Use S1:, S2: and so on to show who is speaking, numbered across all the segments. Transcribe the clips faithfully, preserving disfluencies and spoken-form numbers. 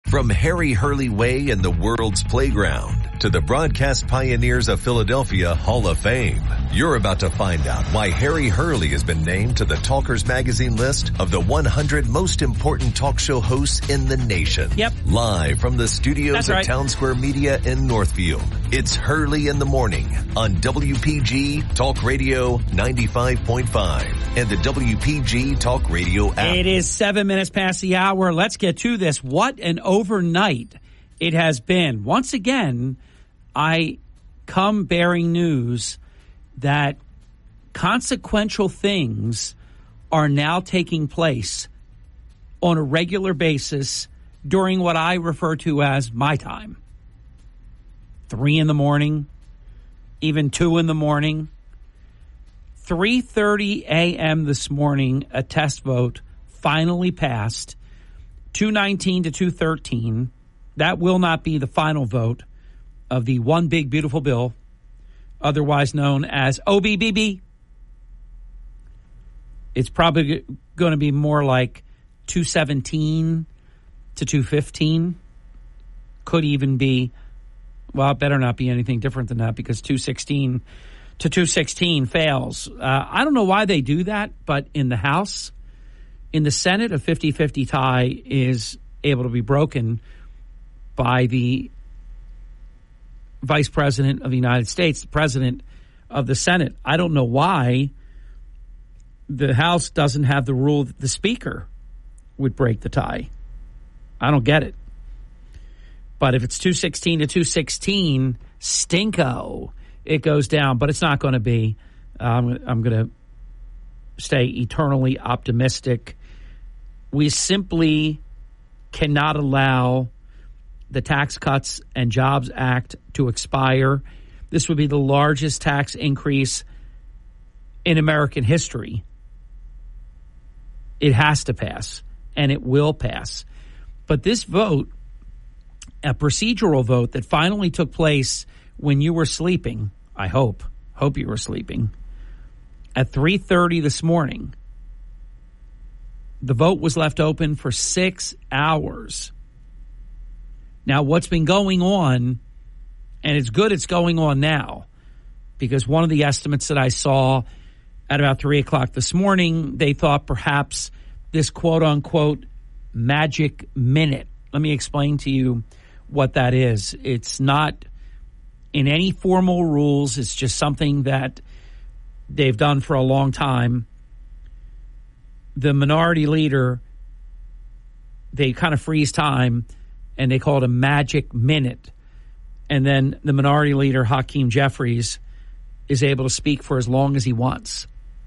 S1: From Harry Hurley Way in the world's playground to the broadcast pioneers of Philadelphia Hall of Fame, you're about to find out why Harry Hurley has been named to the Talkers Magazine list of the one hundred most important talk show hosts in the nation.
S2: Yep.
S1: Live from the studios
S2: That's
S1: of
S2: right.
S1: Town Square Media in Northfield, it's Hurley in the Morning on W P G Talk Radio ninety-five point five and the W P G Talk Radio app.
S2: It is seven minutes past the hour. Let's get to this. What an overnight it has been. Once again, I come bearing news that consequential things are now taking place on a regular basis during what I refer to as my time. Three in the morning, even two in the morning. three thirty a.m. this morning, a test vote finally passed, two nineteen to two thirteen. That will not be the final vote of the One Big Beautiful Bill, otherwise known as O B B B. It's probably going to be more like two seventeen to two fifteen. Could even be, well, it better not be anything different than that because two sixteen to two sixteen fails. Uh, I don't know why they do that, but in the House, in the Senate, a fifty-fifty tie is able to be broken by the Vice President of the United States, the President of the Senate. I don't know why the House doesn't have the rule that the Speaker would break the tie. I don't get it. But if it's two sixteen to two sixteen, stinko, it goes down. But it's not going to be. Um, I'm going to stay eternally optimistic. We simply cannot allow the Tax Cuts and Jobs Act to expire. This would be the largest tax increase in American history. It has to pass, and it will pass. But this vote, a procedural vote that finally took place when you were sleeping, I hope, hope you were sleeping, at three thirty this morning, the vote was left open for six hours. Now, what's been going on, and it's good it's going on now, because one of the estimates that I saw at about three o'clock this morning, they thought perhaps this quote-unquote magic minute. Let me explain to you what that is. It's not in any formal rules. It's just something that they've done for a long time. The minority leader, they kind of freeze time, and they call it a magic minute. And then the minority leader, Hakeem Jeffries, is able to speak for as long as he wants.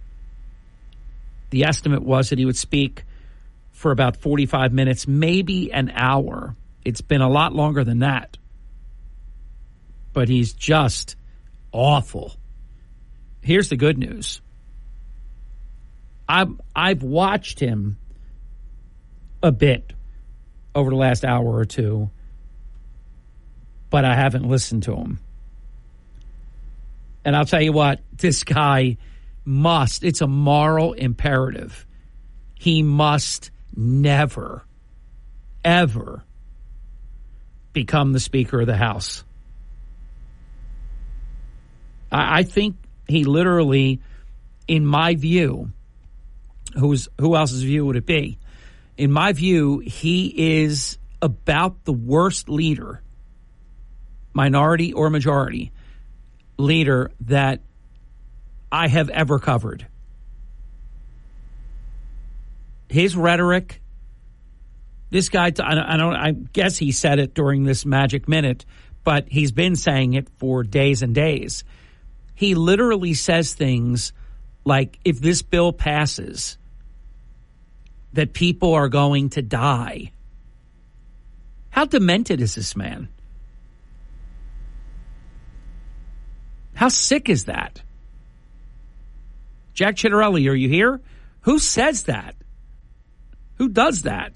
S2: The estimate was that he would speak for about forty-five minutes, maybe an hour. It's been a lot longer than that. But he's just awful. Here's the good news. I've, I've watched him a bit over the last hour or two, but I haven't listened to him. And I'll tell you what, this guy must, it's a moral imperative. He must never, ever become the Speaker of the House. I, I think he literally, in my view, who's, who else's view would it be? In my view, he is about the worst leader, minority or majority, leader that I have ever covered. His rhetoric, this guy, I don't, I guess he said it during this magic minute, but he's been saying it for days and days. He literally says things like, if this bill passes, that people are going to die. How demented is this man? How sick is that? Jack Chitterelli, are you here? Who says that? Who does that?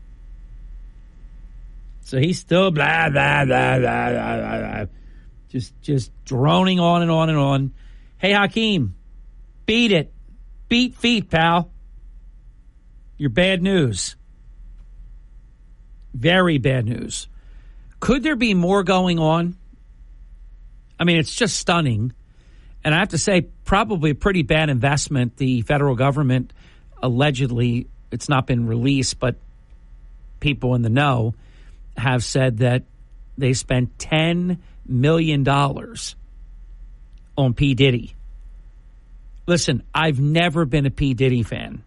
S2: So he's still blah, blah, blah, blah, blah, blah, blah. Just, just droning on and on and on. Hey, Hakeem, beat it. Beat feet, pal. You're bad news. Very bad news. Could there be more going on? I mean, it's just stunning. And I have to say, probably a pretty bad investment. The federal government, allegedly, it's not been released, but people in the know have said that they spent ten million dollars on P. Diddy. Listen, I've never been a P. Diddy fan.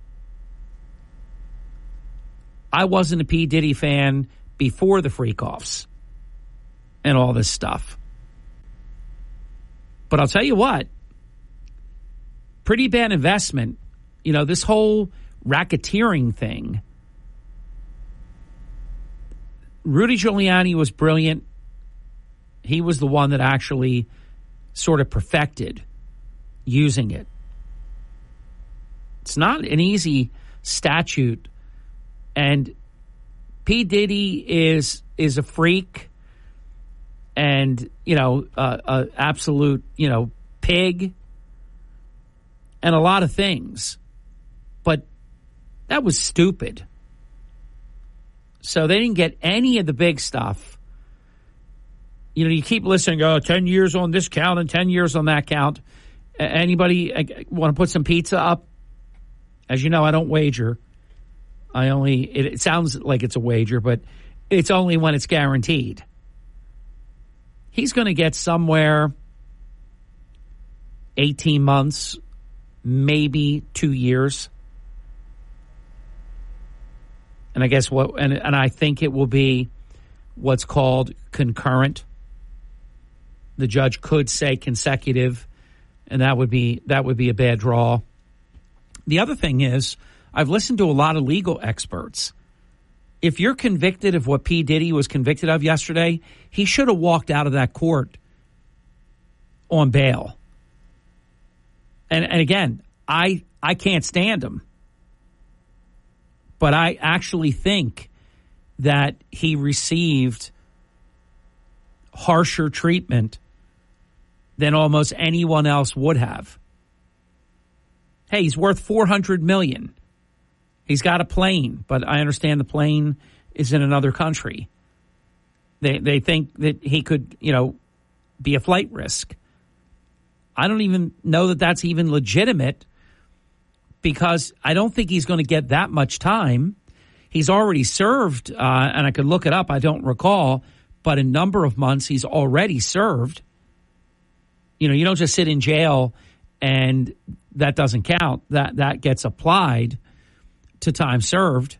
S2: I wasn't a P. Diddy fan before the freak-offs and all this stuff. But I'll tell you what, pretty bad investment. You know, this whole racketeering thing. Rudy Giuliani was brilliant. He was the one that actually sort of perfected using it. It's not an easy statute. And P. Diddy is is a freak and, you know, uh, a absolute, you know, pig and a lot of things. But that was stupid. So they didn't get any of the big stuff. You know, you keep listening, oh, ten years on this count and ten years on that count. Anybody want to put some pizza up? As you know, I don't wager. I only, it, it sounds like it's a wager, but it's only when it's guaranteed. He's going to get somewhere eighteen months, maybe two years. And I guess what, and, and I think it will be what's called concurrent. The judge could say consecutive, and that would be that would be a bad draw. The other thing is, I've listened to a lot of legal experts. If you're convicted of what P. Diddy was convicted of yesterday, he should have walked out of that court on bail. And, and again, I I can't stand him. But I actually think that he received harsher treatment than almost anyone else would have. Hey, he's worth four hundred million dollars. He's got a plane, but I understand the plane is in another country. They they think that he could, you know, be a flight risk. I don't even know that that's even legitimate because I don't think he's going to get that much time. He's already served, uh, and I could look it up. I don't recall, but a number of months he's already served. You know, you don't just sit in jail and that doesn't count. That that gets applied to time served.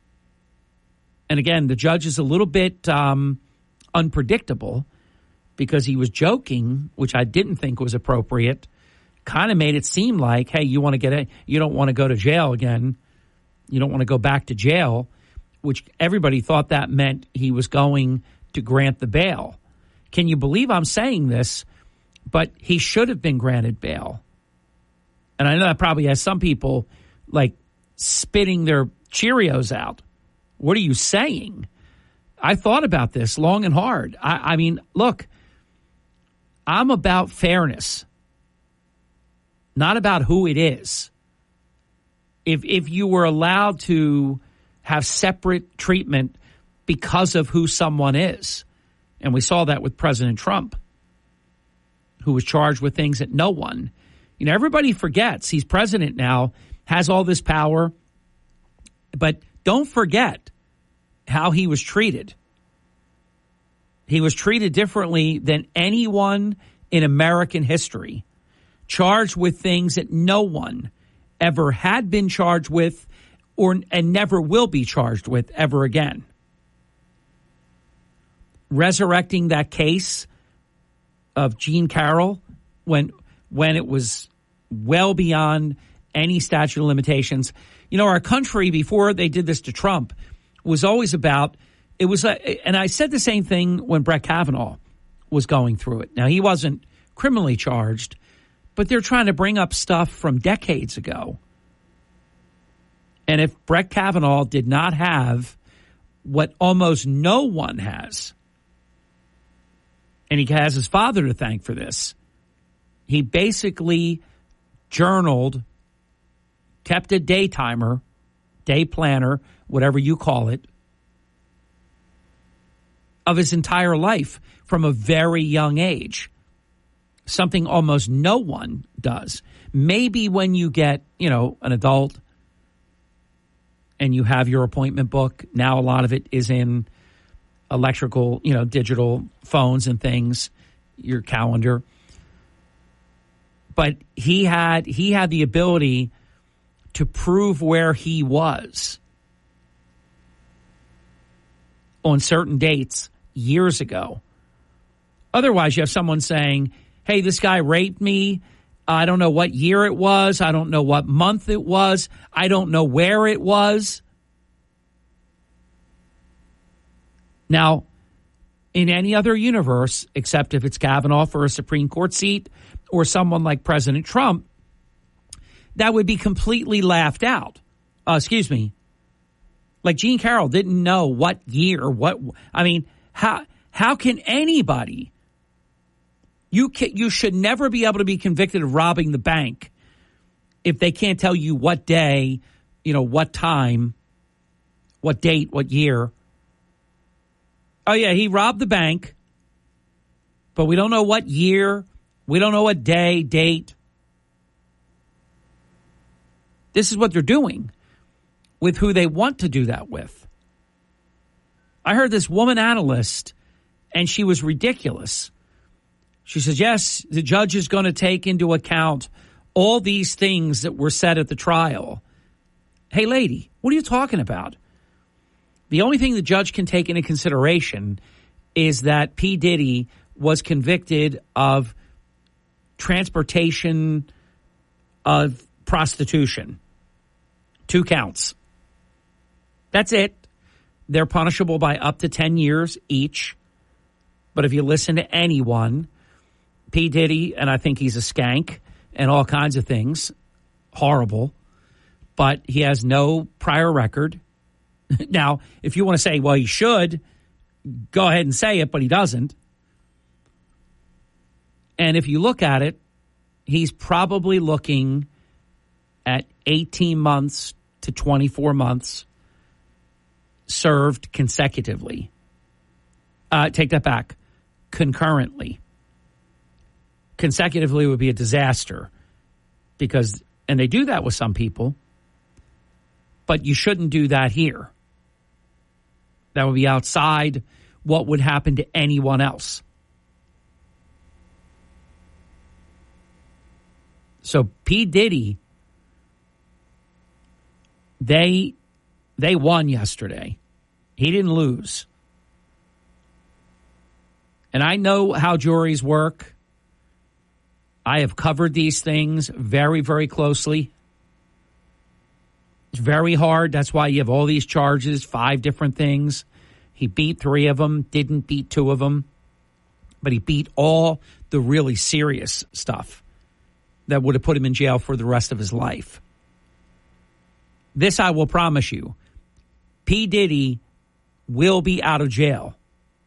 S2: And again, the judge is a little bit um, unpredictable because he was joking, which I didn't think was appropriate. Kind of made it seem like, hey, you want to get a, you don't want to go to jail again. You don't want to go back to jail, which everybody thought that meant he was going to grant the bail. Can you believe I'm saying this? But he should have been granted bail. And I know that probably has some people like spitting their Cheerios out. What are you saying? I thought about this long and hard. I, I mean, look, I'm about fairness, not about who it is. If if you were allowed to have separate treatment because of who someone is, and we saw that with President Trump, who was charged with things that no one, you know, everybody forgets he's president now, has all this power, but don't forget how he was treated. He was treated differently than anyone in American history, charged with things that no one ever had been charged with or and never will be charged with ever again. Resurrecting that case of Jean Carroll when when it was well beyond any statute of limitations. You know, our country, before they did this to Trump, was always about, it was, a, and I said the same thing when Brett Kavanaugh was going through it. Now, he wasn't criminally charged, but they're trying to bring up stuff from decades ago. And if Brett Kavanaugh did not have what almost no one has, and he has his father to thank for this, he basically journaled, kept a day timer, day planner, whatever you call it, of his entire life from a very young age. Something almost no one does. Maybe when you get, you know, an adult and you have your appointment book. Now a lot of it is in electrical, you know, digital phones and things, your calendar. But he had he had the ability to prove where he was on certain dates years ago. Otherwise, you have someone saying, hey, this guy raped me. I don't know what year it was. I don't know what month it was. I don't know where it was. Now, in any other universe, except if it's Kavanaugh for a Supreme Court seat or someone like President Trump, that would be completely laughed out. Uh, excuse me. Like Jean Carroll didn't know what year, what, I mean, how how can anybody, you can, you should never be able to be convicted of robbing the bank if they can't tell you what day, you know, what time, what date, what year. Oh, yeah, he robbed the bank, but we don't know what year. We don't know what day, date. This is what they're doing with who they want to do that with. I heard this woman analyst, and she was ridiculous. She says, yes, the judge is going to take into account all these things that were said at the trial. Hey, lady, what are you talking about? The only thing the judge can take into consideration is that P. Diddy was convicted of transportation of prostitution. Two counts. That's it. They're punishable by up to ten years each. But if you listen to anyone, P. Diddy, and I think he's a skank and all kinds of things, horrible, but he has no prior record. Now, if you want to say, well, he should, go ahead and say it, but he doesn't. And if you look at it, he's probably looking at eighteen months to twenty-four months served consecutively. Uh, take that back. Concurrently. Consecutively would be a disaster because, and they do that with some people, but you shouldn't do that here. That would be outside what would happen to anyone else. So P. Diddy, they they won yesterday. He didn't lose. And I know how juries work. I have covered these things very, very closely. It's very hard. That's why you have all these charges, five different things. He beat three of them, didn't beat two of them. But he beat all the really serious stuff that would have put him in jail for the rest of his life. This I will promise you. P. Diddy will be out of jail.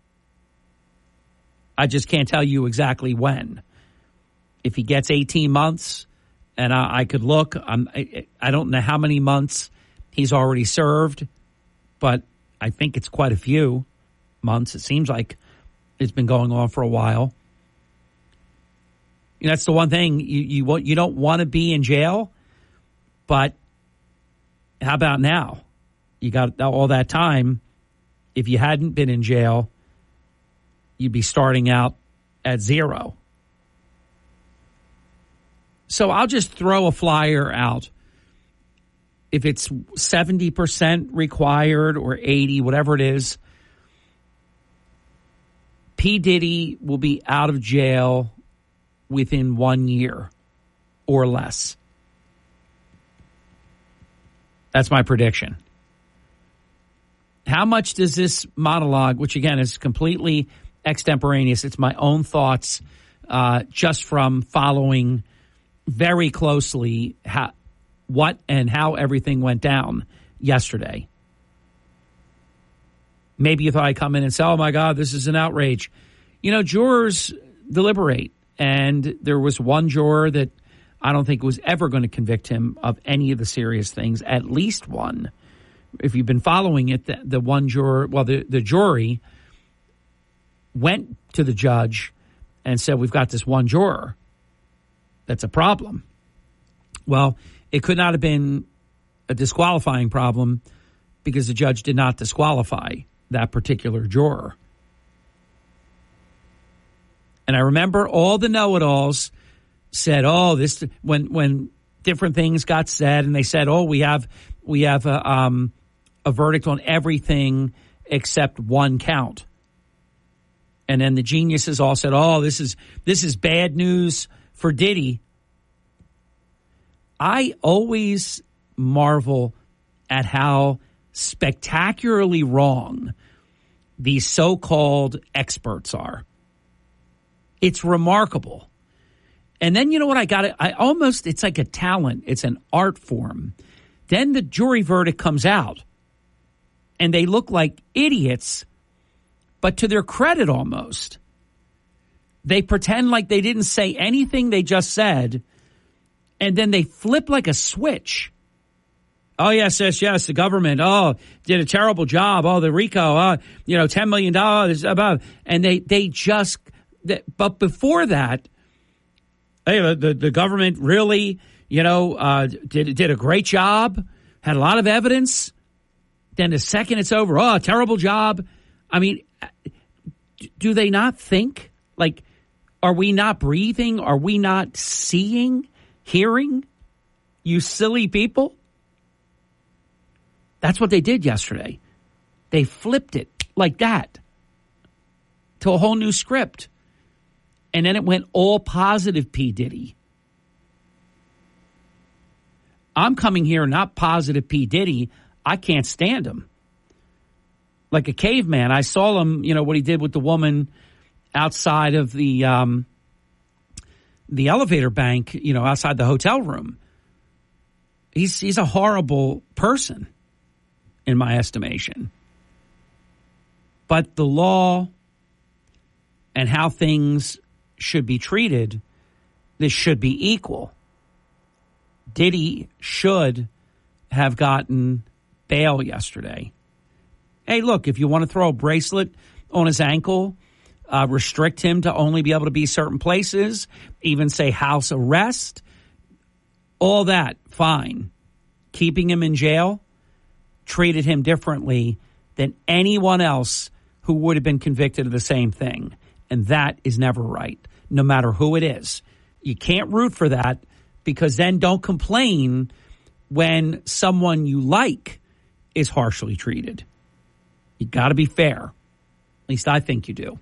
S2: I just can't tell you exactly when. If he gets eighteen months, and I, I could look, I'm, I, I don't know how many months he's already served, but I think it's quite a few months. It seems like it's been going on for a while. You know, that's the one thing you you, want, you don't want to be in jail, but how about now? You got all that time. If you hadn't been in jail, you'd be starting out at zero. So I'll just throw a flyer out. If it's seventy percent required or eighty, whatever it is, P. Diddy will be out of jail within one year or less. That's my prediction. How much does this monologue, which again is completely extemporaneous, it's my own thoughts uh, just from following very closely how, what and how everything went down yesterday. Maybe you thought I'd come in and say, oh, my God, this is an outrage. You know, jurors deliberate. And there was one juror that I don't think was ever going to convict him of any of the serious things, at least one. If you've been following it, the, the one juror, well, the, the jury went to the judge and said, we've got this one juror that's a problem. Well, it could not have been a disqualifying problem because the judge did not disqualify that particular juror. And I remember all the know-it-alls said, oh, this, when, when different things got said, and they said, oh, we have, we have a, um, a verdict on everything except one count. And then the geniuses all said, oh, this is, this is bad news for Diddy. I always marvel at how spectacularly wrong these so-called experts are. It's remarkable. And then, you know what, I got it. I almost, it's like a talent. It's an art form. Then the jury verdict comes out and they look like idiots, but to their credit almost, they pretend like they didn't say anything they just said, and then they flip like a switch. Oh, yes, yes, yes, the government, oh, did a terrible job. Oh, the RICO, uh, you know, ten million dollars above. And they, they just, but before that, hey, the, the government really, you know, uh, did, did a great job, had a lot of evidence. Then the second it's over, oh, terrible job. I mean, do they not think? Like, are we not breathing? Are we not seeing, hearing? You silly people. That's what they did yesterday. They flipped it like that to a whole new script. And then it went all positive P. Diddy. I'm coming here not positive P. Diddy. I can't stand him. Like a caveman. I saw him, you know, what he did with the woman outside of the um, the elevator bank, you know, outside the hotel room. He's he's a horrible person, in my estimation. But the law and how things should be treated, this should be equal. Diddy should have gotten bail yesterday. Hey, look, if you want to throw a bracelet on his ankle, uh, restrict him to only be able to be certain places, even say house arrest, all that, fine. Keeping him in jail treated him differently than anyone else who would have been convicted of the same thing. And that is never right, no matter who it is. You can't root for that, because then don't complain when someone you like is harshly treated. You got to be fair. At least I think you do.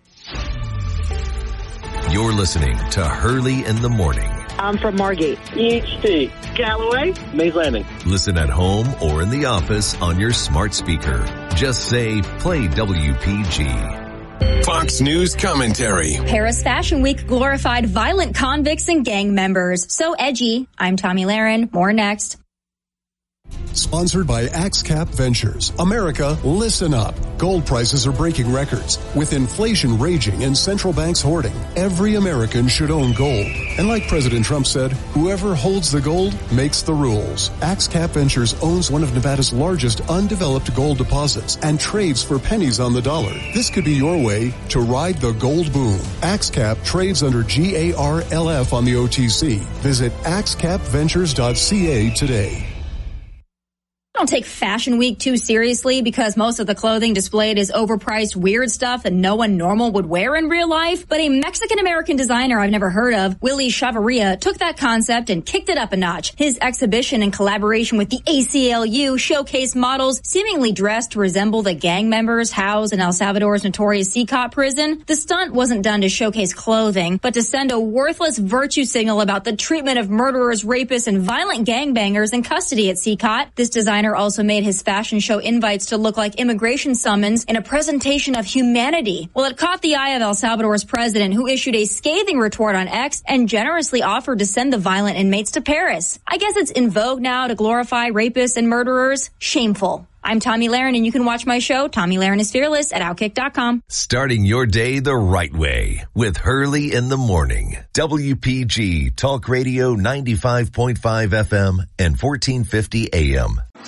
S1: You're listening to Hurley in the Morning.
S3: I'm from Margate. E H T. Galloway. Mays Landing.
S1: Listen at home or in the office on your smart speaker. Just say, play W P G.
S4: Fox News commentary.
S5: Paris Fashion Week glorified violent convicts and gang members. So edgy. I'm Tommy Lahren. More next.
S6: Sponsored by AxeCap Ventures. America, listen up. Gold prices are breaking records. With inflation raging and central banks hoarding, every American should own gold. And like President Trump said, whoever holds the gold makes the rules. AxeCap Ventures owns one of Nevada's largest undeveloped gold deposits and trades for pennies on the dollar. This could be your way to ride the gold boom. AxeCap trades under G A R L F on the O T C. Visit axe cap ventures dot c a today.
S5: Don't take Fashion Week too seriously, because most of the clothing displayed is overpriced, weird stuff that no one normal would wear in real life. But a Mexican-American designer I've never heard of, Willie Chavarria, took that concept and kicked it up a notch. His exhibition in collaboration with the A C L U showcased models seemingly dressed to resemble the gang members housed in El Salvador's notorious C COT prison. The stunt wasn't done to showcase clothing, but to send a worthless virtue signal about the treatment of murderers, rapists, and violent gangbangers in custody at C COT. This designer also made his fashion show invites to look like immigration summons in a presentation of humanity. Well, it caught the eye of El Salvador's president, who issued a scathing retort on X and generously offered to send the violent inmates to Paris. I guess it's in vogue now to glorify rapists and murderers. Shameful. I'm Tommy Lahren, and you can watch my show, Tommy Lahren is Fearless, at outkick dot com.
S1: Starting your day the right way with Hurley in the Morning. W P G Talk Radio ninety-five point five F M and fourteen fifty A M.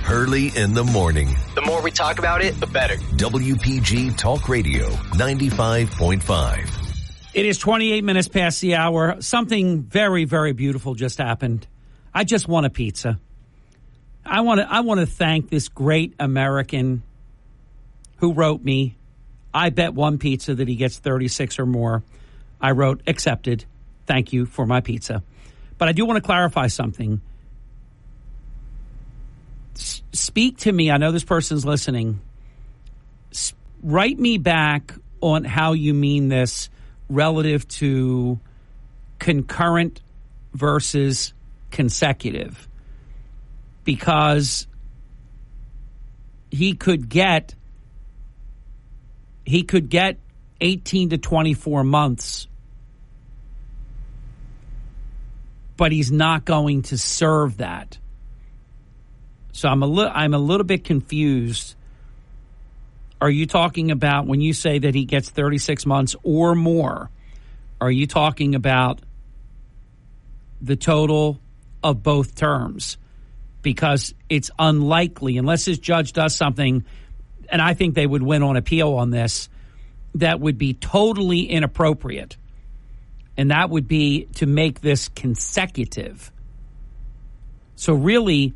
S1: Hurley in the morning.
S7: The more we talk about it, the better.
S1: W P G Talk Radio ninety-five point five.
S2: It is twenty-eight minutes past the hour. Something very, very beautiful just happened. I just want a pizza. I want to I want to thank this great American who wrote me. I bet one pizza that he gets thirty-six or more. I wrote, accepted. Thank you for my pizza. But I do want to clarify something. S- speak to me. I know this person's listening. S- write me back on how you mean this relative to concurrent versus consecutive. Because he could get he could get eighteen to twenty-four months, but he's not going to serve that. So I'm a little I'm a little bit confused. Are you talking about, when you say that he gets thirty-six months or more, are you talking about the total of both terms? Because it's unlikely, unless his judge does something, and I think they would win on appeal on this, that would be totally inappropriate. And that would be to make this consecutive. So really,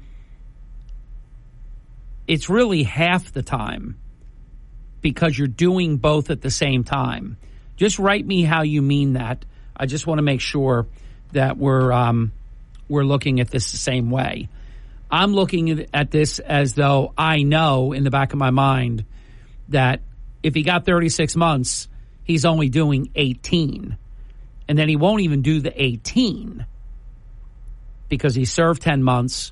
S2: it's really half the time because you're doing both at the same time. Just write me how you mean that. I just want to make sure that we're um, we're looking at this the same way. I'm looking at this as though I know in the back of my mind that if he got thirty-six months, he's only doing eighteen. And then he won't even do the eighteen because he served ten months.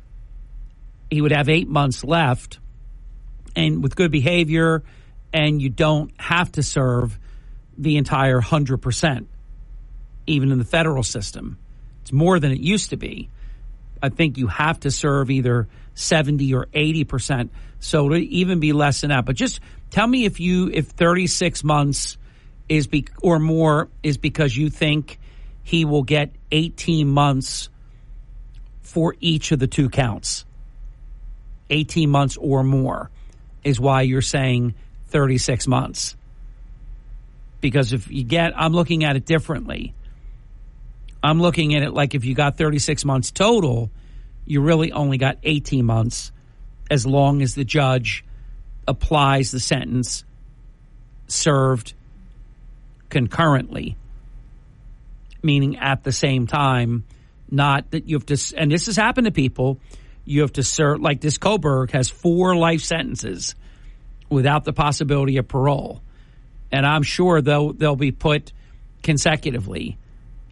S2: He would have eight months left. And with good behavior, and you don't have to serve the entire one hundred percent, even in the federal system. It's more than it used to be. I think you have to serve either seventy or eighty percent. So it'll even be less than that. But just tell me if you if thirty-six months is be, or more is because you think he will get eighteen months for each of the two counts. eighteen months or more is why you're saying thirty-six months. Because if you get, I'm looking at it differently. I'm looking at it like if you got thirty-six months total, you really only got eighteen months as long as the judge applies the sentence served concurrently, meaning at the same time, not that you have to, and this has happened to people, you have to serve, like this Coburg has four life sentences without the possibility of parole. And I'm sure they'll, they'll be put consecutively.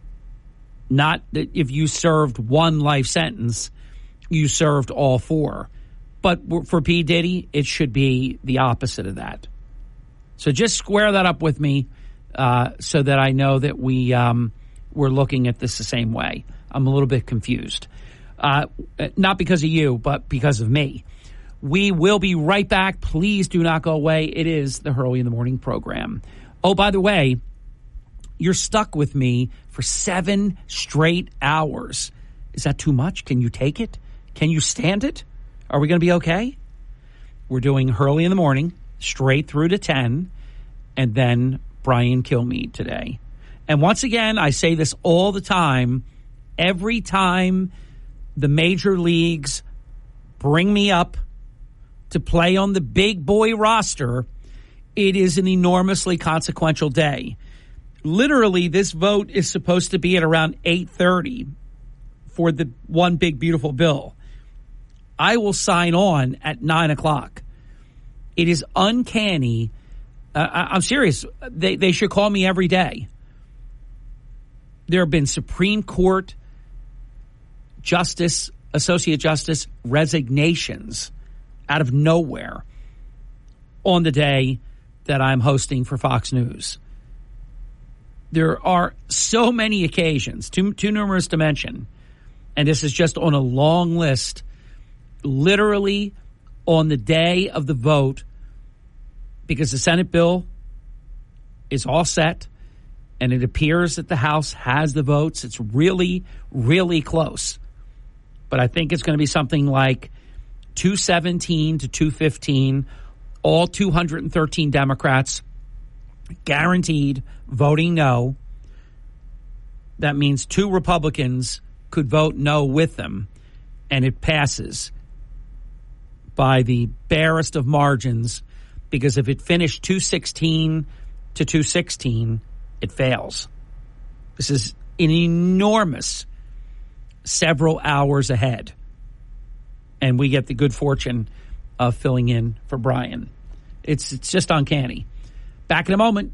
S2: Not that if you served one life sentence, you served all four. But for P. Diddy, it should be the opposite of that. So just square that up with me uh, so that I know that we, um, we're looking at this the same way. I'm a little bit confused. Uh, not because of you, but because of me. We will be right back. Please do not go away. It is the Hurley in the Morning program. Oh, by the way, you're stuck with me for seven straight hours. Is that too much? Can you take it? Can you stand it? Are we going to be okay? We're doing Hurley in the Morning straight through to ten, and then Brian Kilmeade today. And once again, I say this all the time. Every time the major leagues bring me up to play on the big boy roster, it is an enormously consequential day. Literally, this vote is supposed to be at around eight thirty for the one big beautiful bill. I will sign on at nine o'clock. It is uncanny. Uh, I, I'm serious. They, they should call me every day. There have been Supreme Court Justice, Associate Justice resignations out of nowhere on the day that I'm hosting for Fox News. There are so many occasions, too, too numerous to mention, and this is just on a long list, literally on the day of the vote, because the Senate bill is all set, and it appears that the House has the votes. It's really, really close. But I think it's going to be something like two seventeen to two fifteen. All two hundred thirteen Democrats guaranteed voting no. That means two Republicans could vote no with them, and it passes by the barest of margins, because if it finished two sixteen to two sixteen, it fails. This is an enormous several hours ahead, and we get the good fortune of filling in for Brian. It's it's just uncanny. Back in a moment.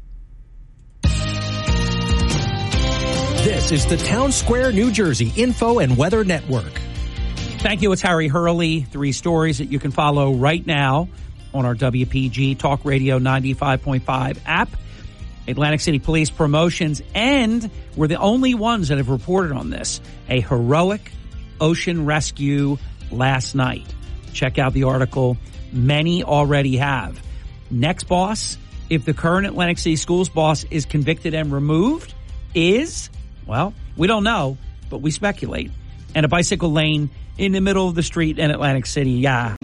S8: This is the Town Square, New Jersey Info and Weather Network.
S2: Thank you. It's Harry Hurley. Three stories that you can follow right now on our W P G Talk Radio ninety-five point five app. Atlantic City Police promotions, and we're the only ones that have reported on this. A heroic ocean rescue last night. Check out the article. Many already have. Next boss, if the current Atlantic City Schools boss is convicted and removed, is, well, we don't know, but we speculate. And a bicycle lane in the middle of the street in Atlantic City, yeah.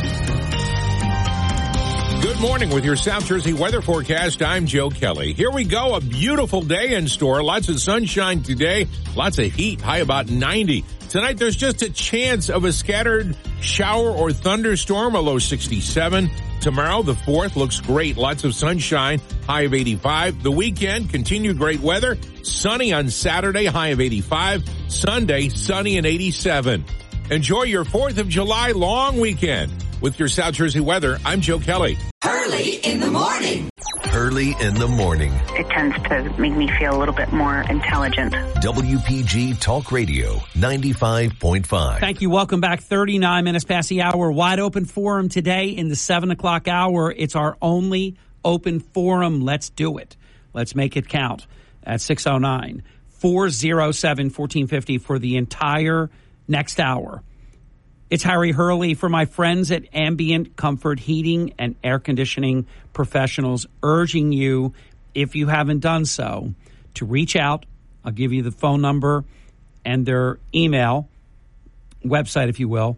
S9: Good morning with your South Jersey weather forecast. I'm Joe Kelly. Here we go. A beautiful day in store. Lots of sunshine today. Lots of heat. High about ninety. Tonight, there's just a chance of a scattered shower or thunderstorm, a low sixty-seven. Tomorrow, the fourth, looks great. Lots of sunshine, high of eighty-five. The weekend, continued great weather. Sunny on Saturday, high of eighty-five. Sunday, sunny and eighty-seven. Enjoy your fourth of July long weekend. With your South Jersey weather, I'm Joe Kelly.
S10: Hurley in the morning.
S1: Hurley in the morning.
S11: It tends to make me feel a little bit more intelligent.
S1: W P G Talk Radio ninety-five point five.
S2: Thank you. Welcome back. thirty-nine minutes past the hour. Wide open forum today in the seven o'clock hour. It's our only open forum. Let's do it. Let's make it count at six oh nine, four oh seven, fourteen fifty for the entire next hour. It's Harry Hurley for my friends at Ambient Comfort Heating and Air Conditioning Professionals, urging you, if you haven't done so, to reach out. I'll give you the phone number and their email, website, if you will,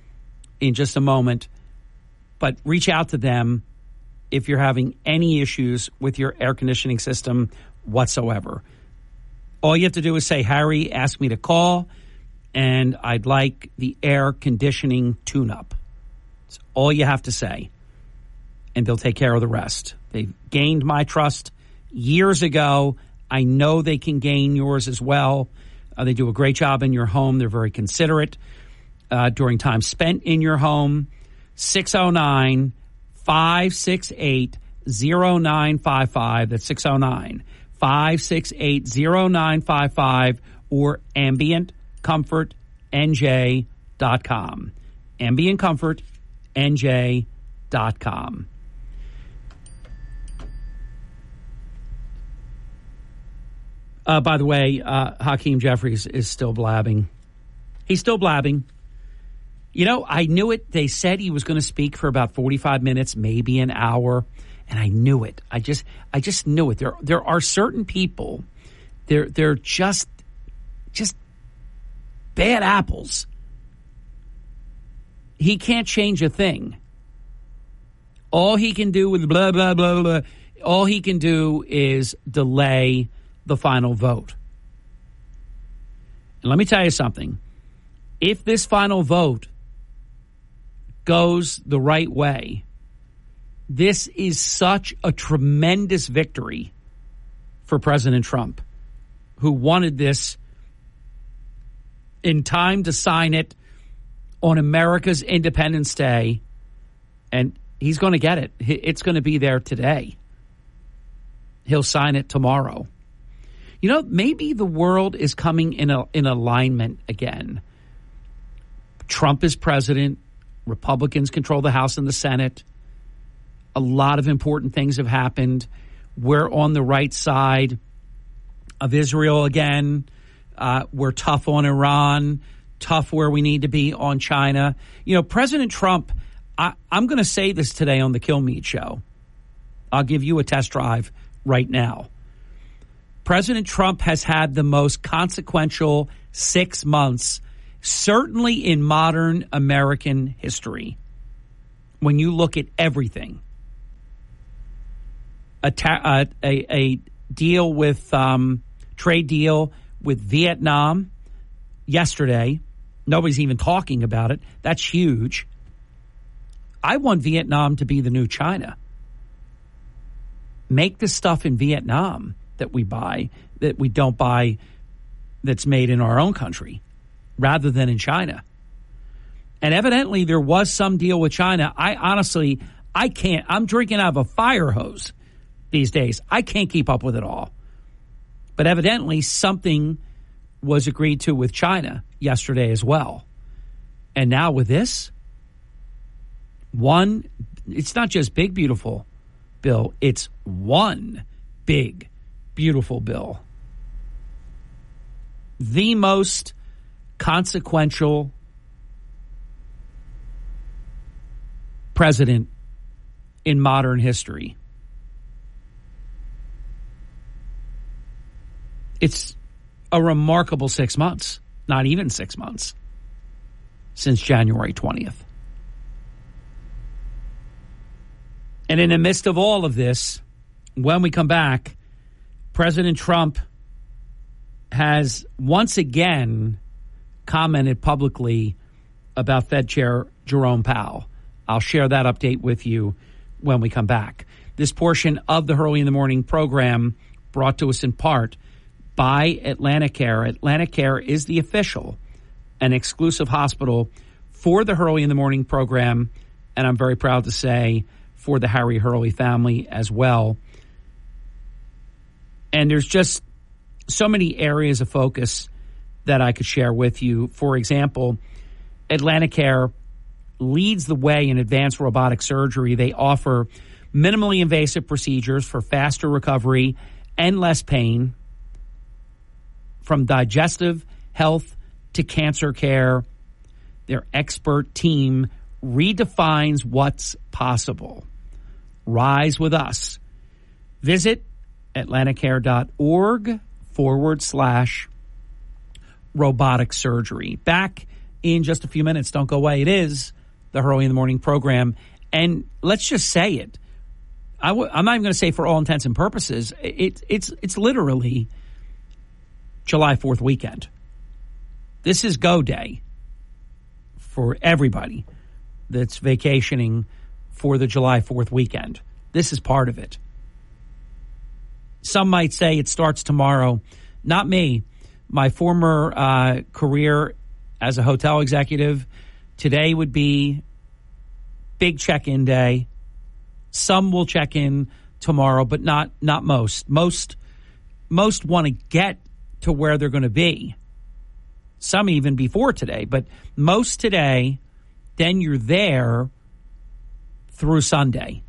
S2: in just a moment. But reach out to them if you're having any issues with your air conditioning system whatsoever. All you have to do is say, Harry asked me to call, and I'd like the air conditioning tune-up. That's all you have to say, and they'll take care of the rest. They've gained my trust years ago. I know they can gain yours as well. Uh, they do a great job in your home. They're very considerate uh, during time spent in your home. six oh nine, five six eight, oh nine five five. That's six oh nine, five six eight, oh nine five five, or ambient comfort n j dot com. ambient comfort n j dot com. Uh, by the way, uh, Hakeem Jeffries is still blabbing. He's still blabbing. You know, I knew it. They said he was going to speak for about forty-five minutes, maybe an hour, and I knew it. I just, I just knew it. There, there are certain people. They're, they're just, just. bad apples. He can't change a thing. All he can do with blah, blah, blah, blah, all he can do is delay the final vote. And let me tell you something. If this final vote goes the right way, this is such a tremendous victory for President Trump, who wanted this in time to sign it on America's Independence Day, and he's going to get it. It's going to be there today. He'll sign it tomorrow. You know, maybe the world is coming in a, in alignment again. Trump is president. Republicans control the House and the Senate. A lot of important things have happened. We're on the right side of Israel again. Uh, we're tough on Iran, tough where we need to be on China. You know, President Trump, I, I'm going to say this today on the Kilmeade Show. I'll give you a test drive right now. President Trump has had the most consequential six months certainly in modern American history, when you look at everything, a, ta- uh, a, a deal with, um, trade deal with Vietnam yesterday, nobody's even talking about it. That's huge. I want Vietnam to be the new China. Make the stuff in Vietnam that we buy, that we don't buy, that's made in our own country, rather than in China. And evidently there was some deal with China. I honestly, I can't, I'm drinking out of a fire hose these days. I can't keep up with it all. But evidently something was agreed to with China yesterday as well. And now with this, one, it's not just big, beautiful bill. It's one big, beautiful bill. The most consequential president in modern history. It's a remarkable six months, not even six months, since January twentieth. And in the midst of all of this, when we come back, President Trump has once again commented publicly about Fed Chair Jerome Powell. I'll share that update with you when we come back. This portion of the Hurley in the Morning program brought to us in part by Atlanticare. Atlanticare is the official and exclusive hospital for the Hurley in the Morning program, and I'm very proud to say for the Harry Hurley family as well. And there's just so many areas of focus that I could share with you. For example, Atlanticare leads the way in advanced robotic surgery. They offer minimally invasive procedures for faster recovery and less pain, from digestive health to cancer care. Their expert team redefines what's possible. Rise with us. Visit Atlanticare.org forward slash robotic surgery. Back in just a few minutes. Don't go away. It is the Hurley in the Morning program. And let's just say it. I w- I'm not even going to say for all intents and purposes. It, it's, it's literally July fourth weekend. This is go day for everybody that's vacationing for the July fourth weekend. This is part of it. Some might say it starts tomorrow. Not me. My former uh, career as a hotel executive, today would be big check-in day. Some will check in tomorrow, but not not most. Most most want to get to where they're going to be. Some even before today, but most today, then you're there through Sunday.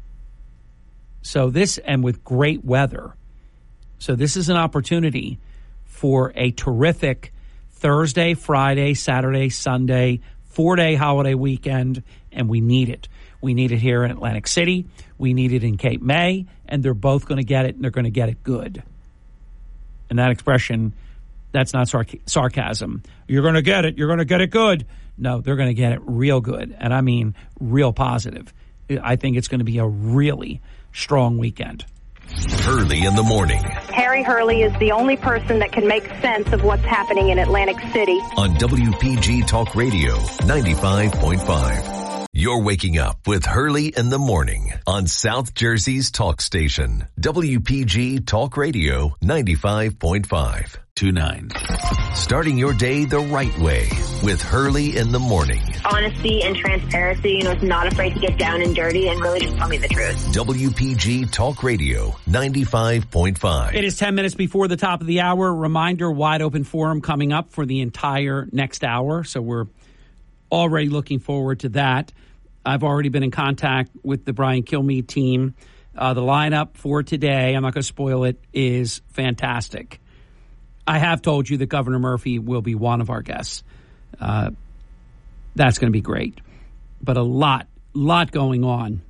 S2: So this, and with great weather. So this is an opportunity for a terrific Thursday, Friday, Saturday, Sunday, four-day holiday weekend, and we need it. We need it here in Atlantic City. We need it in Cape May, and they're both going to get it, and they're going to get it good. And that expression, that's not sarc- sarcasm. You're going to get it. You're going to get it good. No, they're going to get it real good, and I mean real positive. I think it's going to be a really strong weekend.
S1: Hurley in the Morning.
S11: Harry Hurley is the only person that can make sense of what's happening in Atlantic City.
S1: On W P G Talk Radio, ninety-five point five. You're waking up with Hurley in the Morning on South Jersey's talk station. W P G Talk Radio, ninety-five point five. two nine. Starting your day the right way with Hurley in the Morning.
S12: Honesty and transparency, and was not afraid to get down and dirty and really just tell me the truth.
S1: W P G Talk Radio, ninety-five point five.
S2: It is ten minutes before the top of the hour. Reminder, wide open forum coming up for the entire next hour. So we're already looking forward to that. I've already been in contact with the Brian Kilmeade team. Uh, the lineup for today, I'm not going to spoil it, is fantastic. I have told you that Governor Murphy will be one of our guests. Uh, that's going to be great. But a lot, lot going on.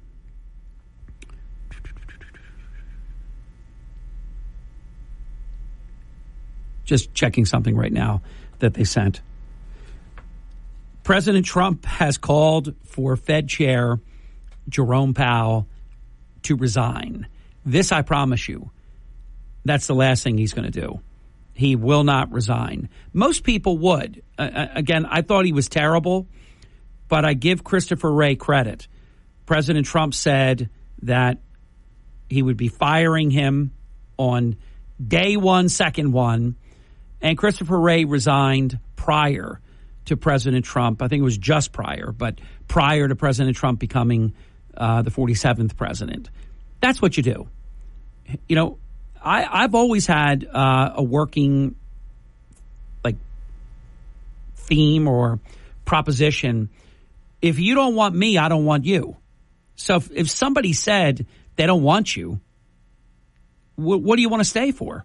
S2: Just checking something right now that they sent. President Trump has called for Fed Chair Jerome Powell to resign. This, I promise you, that's the last thing he's going to do. He will not resign. Most people would. Uh, again, I thought he was terrible, but I give Christopher Wray credit. President Trump said that he would be firing him on day one, second one, and Christopher Wray resigned prior to President Trump. I think it was just prior, but prior to President Trump becoming uh, the forty-seventh president. That's what you do. You know, I, I've always had uh, a working like theme or proposition. If you don't want me, I don't want you. So if, if somebody said they don't want you, wh- what do you want to stay for?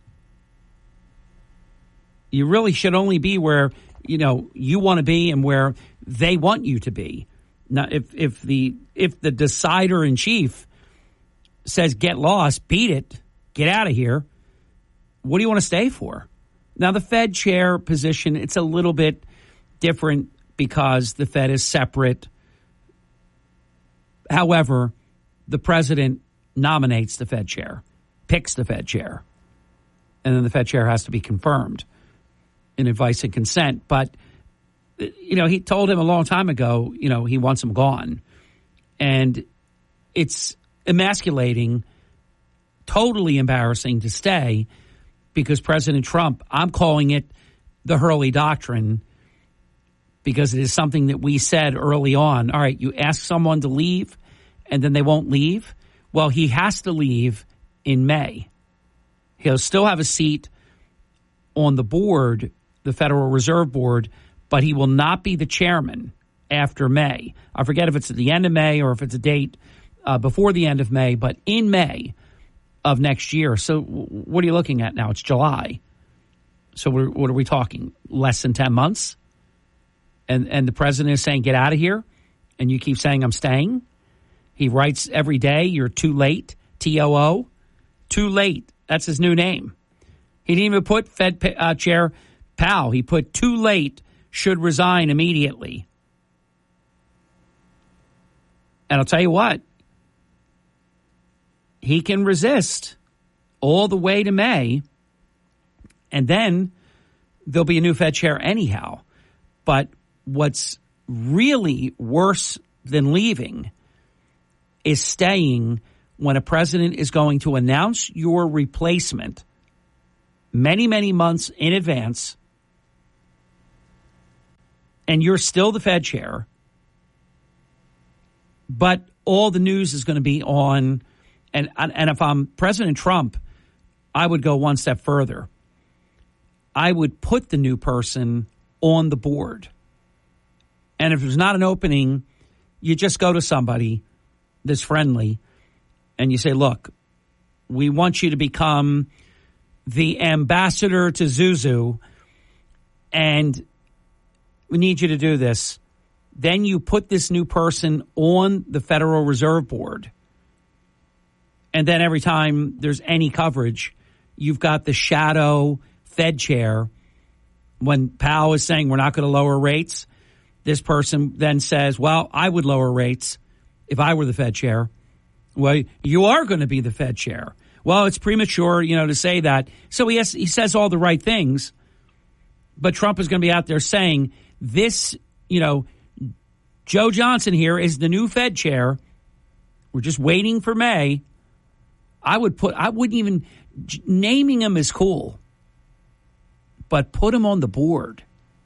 S2: You really should only be where, you know, you want to be and where they want you to be. Now, if, if the if the decider in chief says get lost, beat it, get out of here, what do you want to stay for? Now, the Fed chair position, it's a little bit different because the Fed is separate. However, the president nominates the Fed chair, picks the Fed chair, and then the Fed chair has to be confirmed in advice and consent. But, you know, he told him a long time ago, you know, he wants him gone. And it's emasculating, totally embarrassing to stay because President Trump, I'm calling it the Hurley Doctrine because it is something that we said early on. All right, you ask someone to leave and then they won't leave. Well, he has to leave in May. He'll still have a seat on the board, the Federal Reserve Board, but he will not be the chairman after May. I forget if it's at the end of May or if it's a date uh, before the end of May, but in May of next year. So what are you looking at now? It's July. So we're, what are we talking? Less than ten months? And and the president is saying, get out of here. And you keep saying, I'm staying. He writes every day, you're too late, T O O. Too late. That's his new name. He didn't even put Fed uh, Chair Powell. He put too late, should resign immediately. And I'll tell you what, he can resist all the way to May, and then there'll be a new Fed chair anyhow. But what's really worse than leaving is staying when a president is going to announce your replacement many, many months in advance, and you're still the Fed chair, but all the news is going to be on, and and if I'm President Trump, I would go one step further. I would put the new person on the board. And if there's not an opening, you just go to somebody that's friendly and you say, look, we want you to become the ambassador to Zuzu, and we need you to do this. Then you put this new person on the Federal Reserve Board. And then every time there's any coverage, you've got the shadow Fed chair. When Powell is saying we're not going to lower rates, this person then says, well, I would lower rates if I were the Fed chair. Well, you are going to be the Fed chair. Well, it's premature, you know, to say that. So he has, he says all the right things. But Trump is going to be out there saying this, you know, Joe Johnson here is the new Fed chair. We're just waiting for May. I would put, I wouldn't even, naming him is cool, but put him on the board.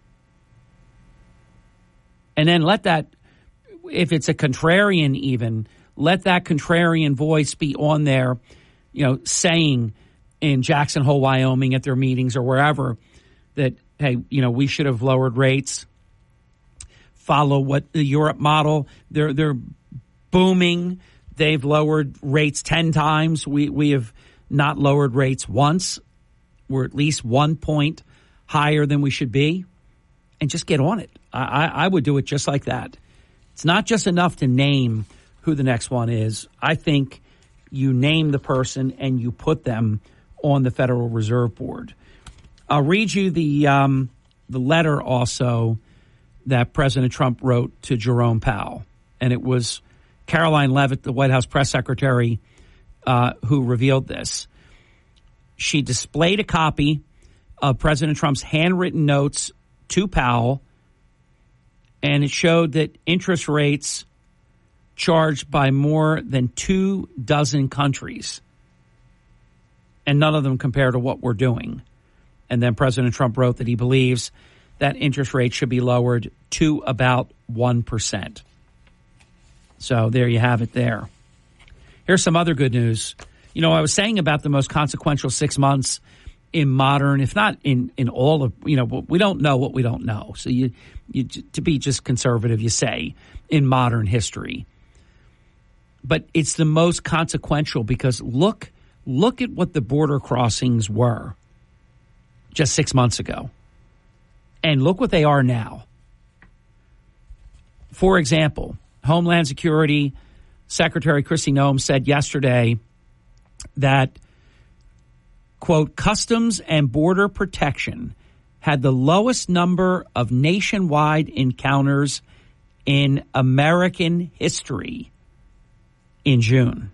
S2: And then let that, if it's a contrarian even, let that contrarian voice be on there, you know, saying in Jackson Hole, Wyoming at their meetings or wherever that, hey, you know, we should have lowered rates. Follow what the Europe model. They're they're booming. They've lowered rates ten times. We we have not lowered rates once. We're at least one point higher than we should be. And just get on it. I, I would do it just like that. It's not just enough to name who the next one is. I think you name the person and you put them on the Federal Reserve Board. I'll read you the um, the letter also that President Trump wrote to Jerome Powell. And it was Caroline Leavitt, the White House press secretary, uh, who revealed this. She displayed a copy of President Trump's handwritten notes to Powell, and it showed that interest rates charged by more than two dozen countries, and none of them compare to what we're doing. And then President Trump wrote that he believes that interest rates should be lowered to about one percent. So there you have it there. Here's some other good news. You know, I was saying about the most consequential six months in modern, if not in, in all of, you know, we don't know what we don't know. So you, you to be just conservative, you say, in modern history. But it's the most consequential because look, look at what the border crossings were just six months ago. And look what they are now. For example, Homeland Security Secretary Kristi Noem said yesterday that, quote, Customs and Border Protection had the lowest number of nationwide encounters in American history in June.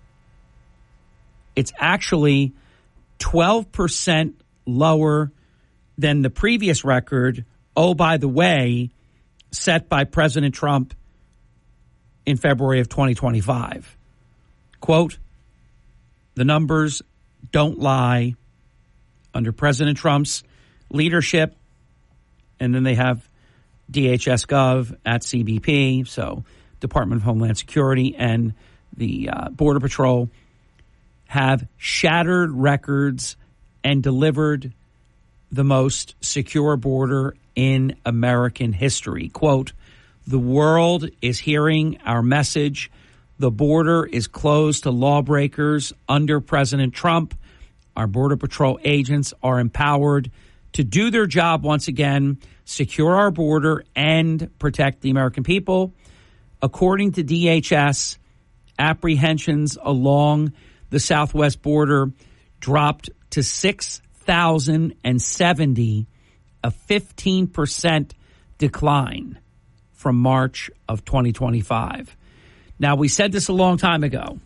S2: It's actually twelve percent lower than the previous record, oh, by the way, set by President Trump in February of twenty twenty-five. Quote, the numbers don't lie. Under President Trump's leadership, and then they have D H S Gov at C B P, so Department of Homeland Security and the uh, Border Patrol have shattered records and delivered the most secure border in American history. Quote, the world is hearing our message. The border is closed to lawbreakers under President Trump. Our Border Patrol agents are empowered to do their job once again, secure our border and protect the American people. According to D H S, apprehensions along the southwest border dropped to six thousand seventy, a fifteen percent decline from March of twenty twenty-five. Now, we said this a long time ago.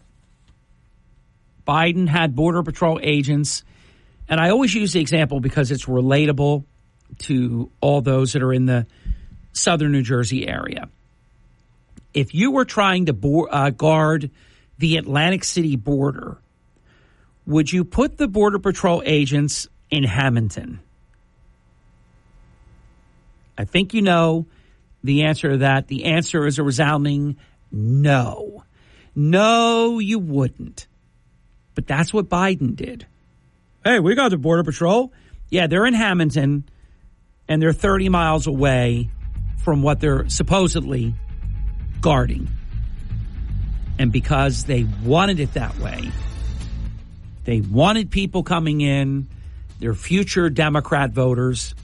S2: Biden had Border Patrol agents, and I always use the example because it's relatable to all those that are in the southern New Jersey area. If you were trying to bo- uh, guard the Atlantic City border, would you put the Border Patrol agents in Hamilton? I think you know the answer to that. The answer is a resounding no. No, you wouldn't. But that's what Biden did. Hey, we got the Border Patrol. Yeah, they're in Hamilton, and they're thirty miles away from what they're supposedly guarding. And because they wanted it that way, they wanted people coming in, their future Democrat voters.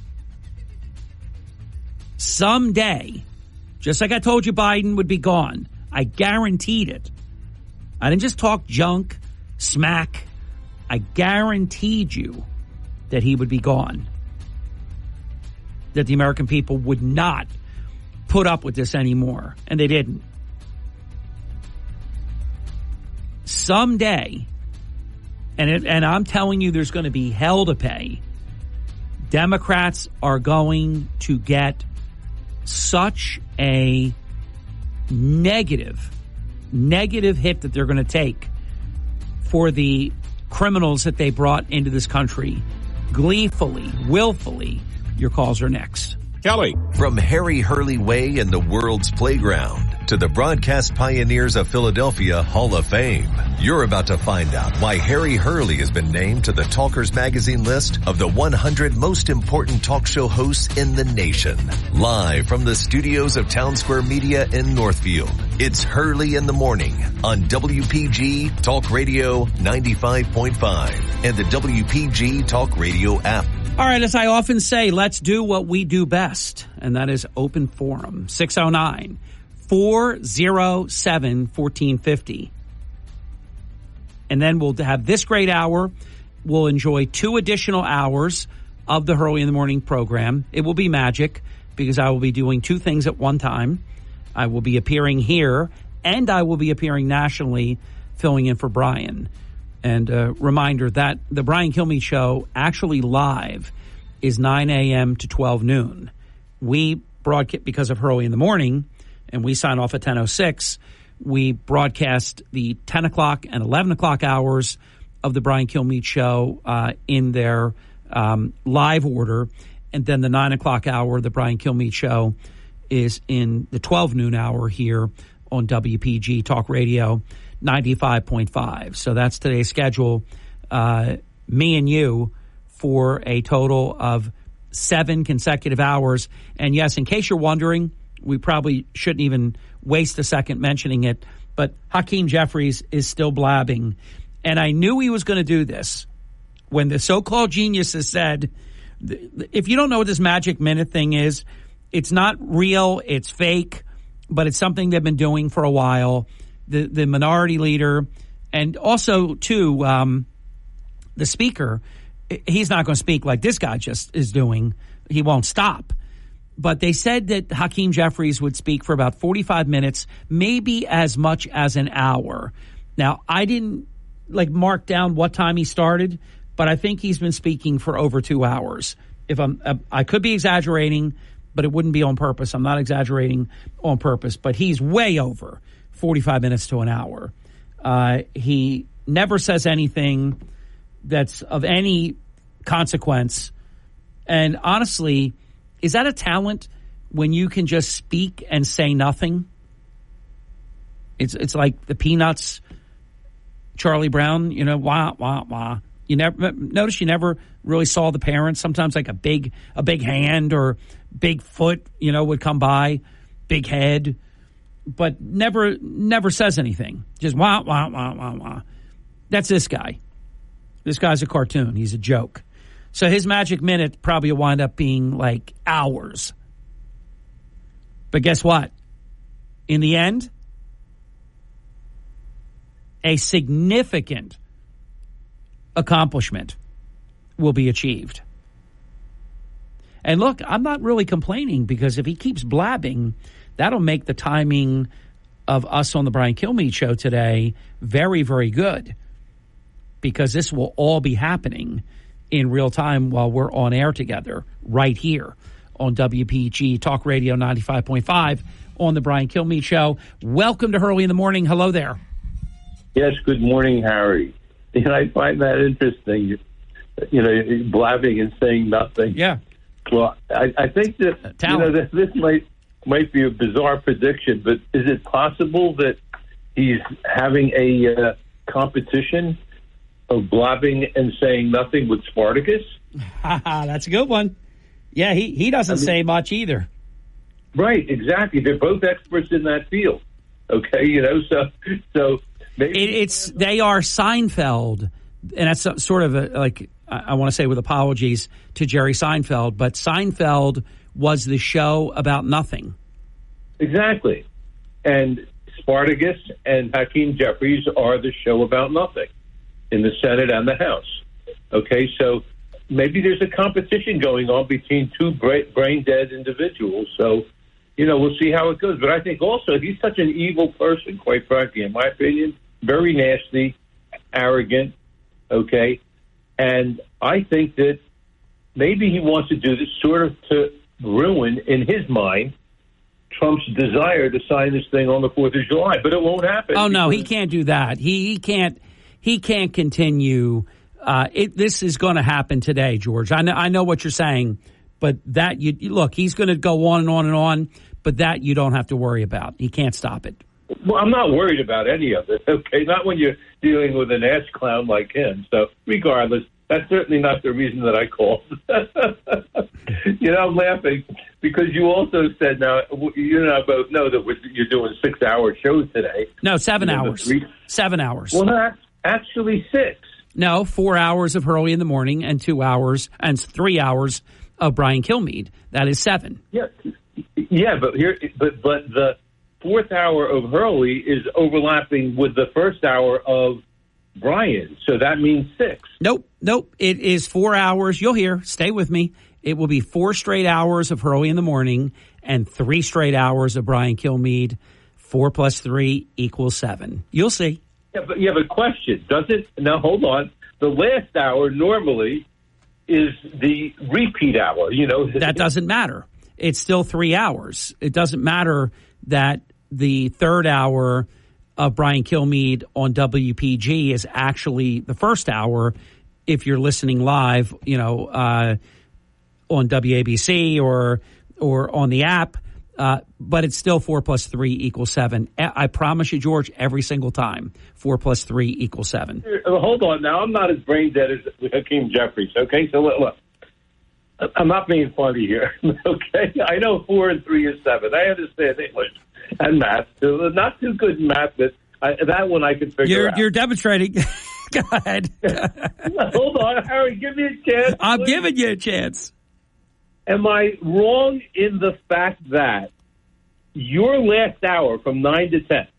S2: Someday, just like I told you Biden would be gone, I guaranteed it. I didn't just talk junk, smack. I guaranteed you that he would be gone. That the American people would not put up with this anymore. And they didn't. Someday, and it, and I'm telling you there's going to be hell to pay, Democrats are going to get such a negative, negative hit that they're going to take for the criminals that they brought into this country gleefully, willfully. Your calls are next.
S9: Kelly.
S1: From Harry Hurley Way in the world's playground to the Broadcast Pioneers of Philadelphia Hall of Fame, you're about to find out why Harry Hurley has been named to the Talkers Magazine list of the one hundred most important talk show hosts in the nation. Live from the studios of Town Square Media in Northfield, it's Hurley in the Morning on W P G Talk Radio ninety-five point five and the W P G Talk Radio app.
S2: All right, as I often say, let's do what we do best, and that is open forum. six oh nine, four oh seven, one four five oh. And then we'll have this great hour. We'll enjoy two additional hours of the Hurley in the Morning program. It will be magic because I will be doing two things at one time. I will be appearing here, and I will be appearing nationally, filling in for Brian. And a reminder that the Brian Kilmeade Show, actually live, is nine a.m. to twelve noon. We broadcast, because of Hurley in the Morning, and we sign off at ten oh six, we broadcast the ten o'clock and eleven o'clock hours of the Brian Kilmeade Show uh, in their um, live order. And then the nine o'clock hour, the Brian Kilmeade Show, is in the twelve noon hour here on W P G Talk Radio ninety-five point five. So that's today's schedule. Uh, me and you for a total of seven consecutive hours. And yes, in case you're wondering, we probably shouldn't even waste a second mentioning it, but Hakeem Jeffries is still blabbing. And I knew he was going to do this when the so-called geniuses said, if you don't know what this magic minute thing is, it's not real, it's fake, but it's something they've been doing for a while. The the minority leader, and also, too, um, the speaker, he's not going to speak like this guy just is doing. He won't stop. But they said that Hakeem Jeffries would speak for about forty-five minutes, maybe as much as an hour. Now, I didn't, like, mark down what time he started, but I think he's been speaking for over two hours. If I'm, I could be exaggerating, but it wouldn't be on purpose. I'm not exaggerating on purpose, but he's way over forty-five minutes to an hour. Uh, he never says anything that's of any consequence. And honestly, is that a talent when you can just speak and say nothing? It's it's like the Peanuts, Charlie Brown, you know, wah, wah, wah. You never notice you never really saw the parents. Sometimes like a big a big hand or big foot, you know, would come by, big head, but never never says anything. Just wah wah wah wah wah. That's this guy. This guy's a cartoon. He's a joke. So his magic minute probably will wind up being like hours. But guess what? In the end, a significant accomplishment will be achieved. And look, I'm not really complaining, because if he keeps blabbing, that'll make the timing of us on the Brian Kilmeade Show today very, very good, because this will all be happening in real time while we're on air together right here on W P G Talk Radio ninety-five point five on the Brian Kilmeade Show. Welcome to Hurley in the Morning. Hello there.
S13: Yes, good morning, Harry. And I find that interesting, you know, blabbing and saying nothing.
S2: Yeah.
S13: Well, I, I think that, you know, that this might might be a bizarre prediction, but is it possible that he's having a uh, competition of blabbing and saying nothing with Spartacus?
S2: That's a good one. Yeah, he, he doesn't I mean, say much either.
S13: Right, exactly. They're both experts in that field. Okay, you know, so so maybe
S2: it, it's they are Seinfeld, and that's sort of a, like I, I want to say with apologies to Jerry Seinfeld, but Seinfeld was the show about nothing.
S13: Exactly, and Spartacus and Hakeem Jeffries are the show about nothing in the Senate and the House. Okay, so maybe there's a competition going on between two brain-dead individuals. So, you know, we'll see how it goes. But I think also he's such an evil person, quite frankly, in my opinion. Very nasty, arrogant, okay? And I think that maybe he wants to do this sort of to ruin, in his mind, Trump's desire to sign this thing on the fourth of July. But it won't happen.
S2: Oh, no, he can't do that. He, he can't. He can't continue. Uh, it, this is going to happen today, George. I know, I know what you're saying, but that you look, he's going to go on and on and on. But that you don't have to worry about. He can't stop it.
S13: Well, I'm not worried about any of it. Okay, not when you're dealing with an ass clown like him. So, regardless, that's certainly not the reason that I called. You know, I'm laughing because you also said, now you and I both know that you're doing six-hour shows today.
S2: No, seven
S13: you know,
S2: hours.
S13: Three...
S2: Seven hours.
S13: Well, not actually six.
S2: No, four hours of Hurley in the Morning and two hours and three hours of Brian Kilmeade. That is seven.
S13: Yeah, yeah, but here, but but the fourth hour of Hurley is overlapping with the first hour of Brian, so that means six.
S2: Nope, nope. It is four hours. You'll hear. Stay with me. It will be four straight hours of Hurley in the Morning and three straight hours of Brian Kilmeade. Four plus three equals seven. You'll see.
S13: Yeah, but you have a question, does it? Now, hold on. The last hour normally is the repeat hour. You know,
S2: that doesn't matter. It's still three hours. It doesn't matter that the third hour of Brian Kilmeade on W P G is actually the first hour if you're listening live, you know, uh, on W A B C or or on the app. Uh, but it's still four plus three equals seven. I promise you, George, every single time, four plus three equals seven.
S13: Hold on. Now, I'm not as brain dead as Hakeem Jeffries, okay? So, look, look, I'm not being funny here, okay? I know four and three is seven. I understand English and math. So not too good in math, but I, that one I can figure
S2: you're,
S13: out.
S2: You're demonstrating. Go ahead.
S13: Hold on, Harry. Give me a chance.
S2: I'm
S13: please.
S2: giving you a chance.
S13: Am I wrong in the fact that your last hour from nine to ten,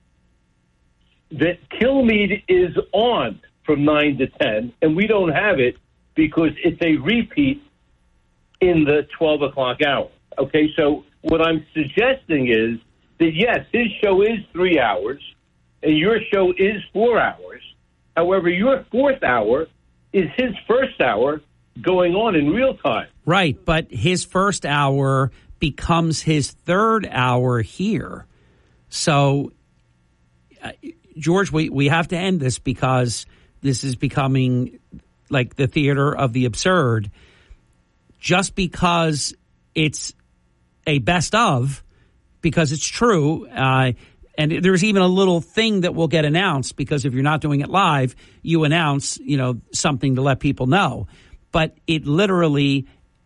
S13: that Kilmeade is on from nine to ten, and we don't have it because it's a repeat in the twelve o'clock hour? Okay, so what I'm suggesting is that, yes, his show is three hours, and your show is four hours. However, your fourth hour is his first hour going on in real time.
S2: Right, but his first hour becomes his third hour here. So, uh, George, we, we have to end this because this is becoming like the theater of the absurd. Just because it's a best of, because it's true, uh, and there's even a little thing that will get announced because if you're not doing it live, you announce, you know, something to let people know. But it literally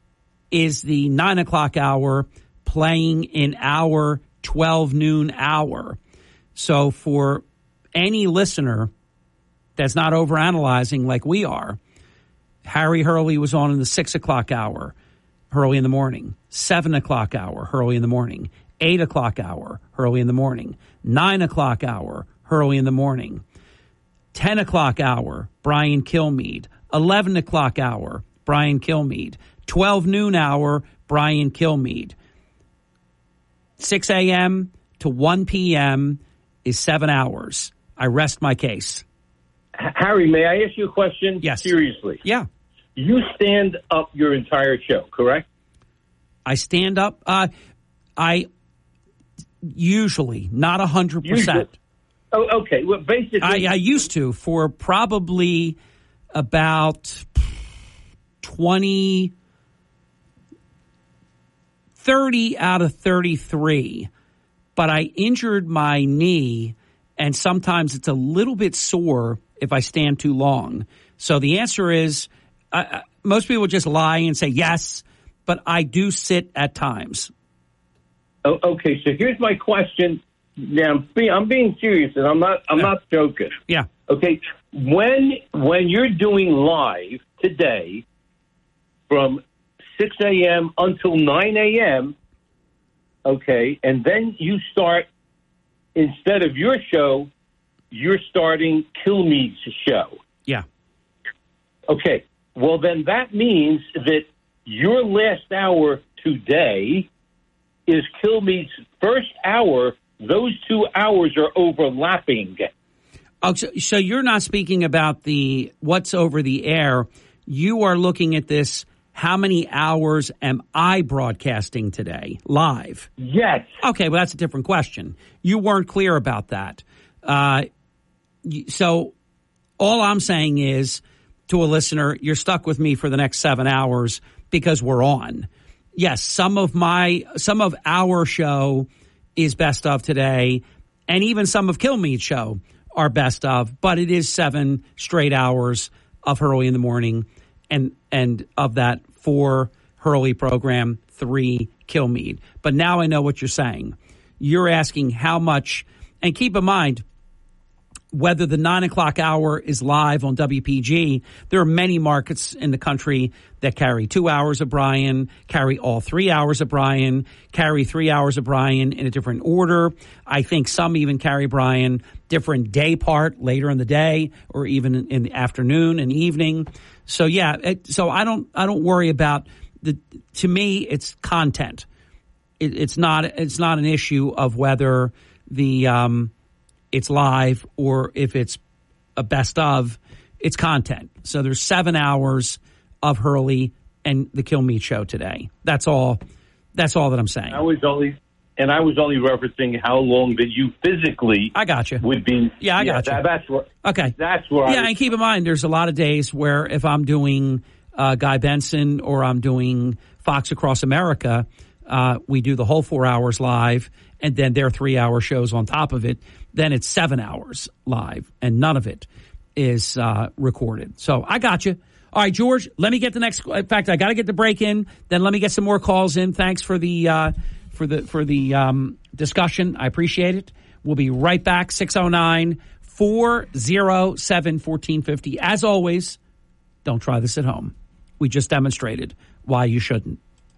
S2: is the nine o'clock hour playing in our twelve noon hour. So for any listener that's not overanalyzing like we are, Harry Hurley was on in the six o'clock hour, Hurley in the morning, seven o'clock hour, Hurley in the morning, eight o'clock hour, Hurley in the morning, nine o'clock hour, Hurley in the morning, ten o'clock hour, Brian Kilmeade, eleven o'clock hour, Brian Kilmeade, twelve noon hour, Brian Kilmeade. six a.m. to one p.m. is seven hours. I rest my case.
S13: Harry, may I ask you a question?
S2: Yes.
S13: Seriously.
S2: Yeah.
S13: You stand up your entire show, correct?
S2: I stand up. Uh, I usually, not one hundred percent.
S13: Oh, okay. Well, basically.
S2: I, I used to for probably about twenty, thirty out of thirty-three. But I injured my knee, and sometimes it's a little bit sore if I stand too long. So the answer is, uh, most people just lie and say yes, but I do sit at times.
S13: Oh, okay, so here's my question. Now, I'm being, I'm being serious, and I'm not. I'm
S2: yeah.
S13: not joking.
S2: Yeah.
S13: Okay. When when you're doing live today, from six a.m. until nine a.m. Okay, and then you start, instead of your show, you're starting Kilmeade's show.
S2: Yeah.
S13: Okay, well, then that means that your last hour today is Kilmeade's first hour. Those two hours are overlapping.
S2: Oh, so, so you're not speaking about the what's over the air. You are looking at this. How many hours am I broadcasting today live?
S13: Yes.
S2: Okay, well, that's a different question. You weren't clear about that. Uh, so all I'm saying is to a listener, you're stuck with me for the next seven hours because we're on. Yes, some of my some of our show is best of today, and even some of Kilmeade's show are best of, but it is seven straight hours of Hurley in the morning. And and of that, four Hurley program, three Kilmeade. But now I know what you're saying. You're asking how much, and keep in mind, whether the nine o'clock hour is live on W P G, there are many markets in the country that carry two hours of Brian, carry all three hours of Brian, carry three hours of Brian in a different order. I think some even carry Brian different day part later in the day or even in the afternoon and evening. So, yeah, it, so I don't I don't worry about the to me, it's content. It, it's not it's not an issue of whether the um, it's live or if it's a best of. It's content. So there's seven hours of Hurley and the Kill Meat show today. That's all. That's all that I'm saying.
S13: I was only, and I was only referencing how long that you physically.
S2: I got you.
S13: Would be.
S2: Yeah, I
S13: yeah,
S2: got you.
S13: That, that's what.
S2: Okay.
S13: That's where.
S2: Yeah,
S13: I was,
S2: and keep in mind, there's a lot of days where if I'm doing uh, Guy Benson or I'm doing Fox Across America, uh, we do the whole four hours live, and then their three-hour shows on top of it. Then it's seven hours live, and none of it is uh, recorded. So I got you. All right, George, let me get the next. In fact, I got to get the break in. Then let me get some more calls in. Thanks for the uh, for the for the um, discussion. I appreciate it. We'll be right back. six oh nine, four oh seven, one four five oh. As always, don't try this at home. We just demonstrated why you shouldn't.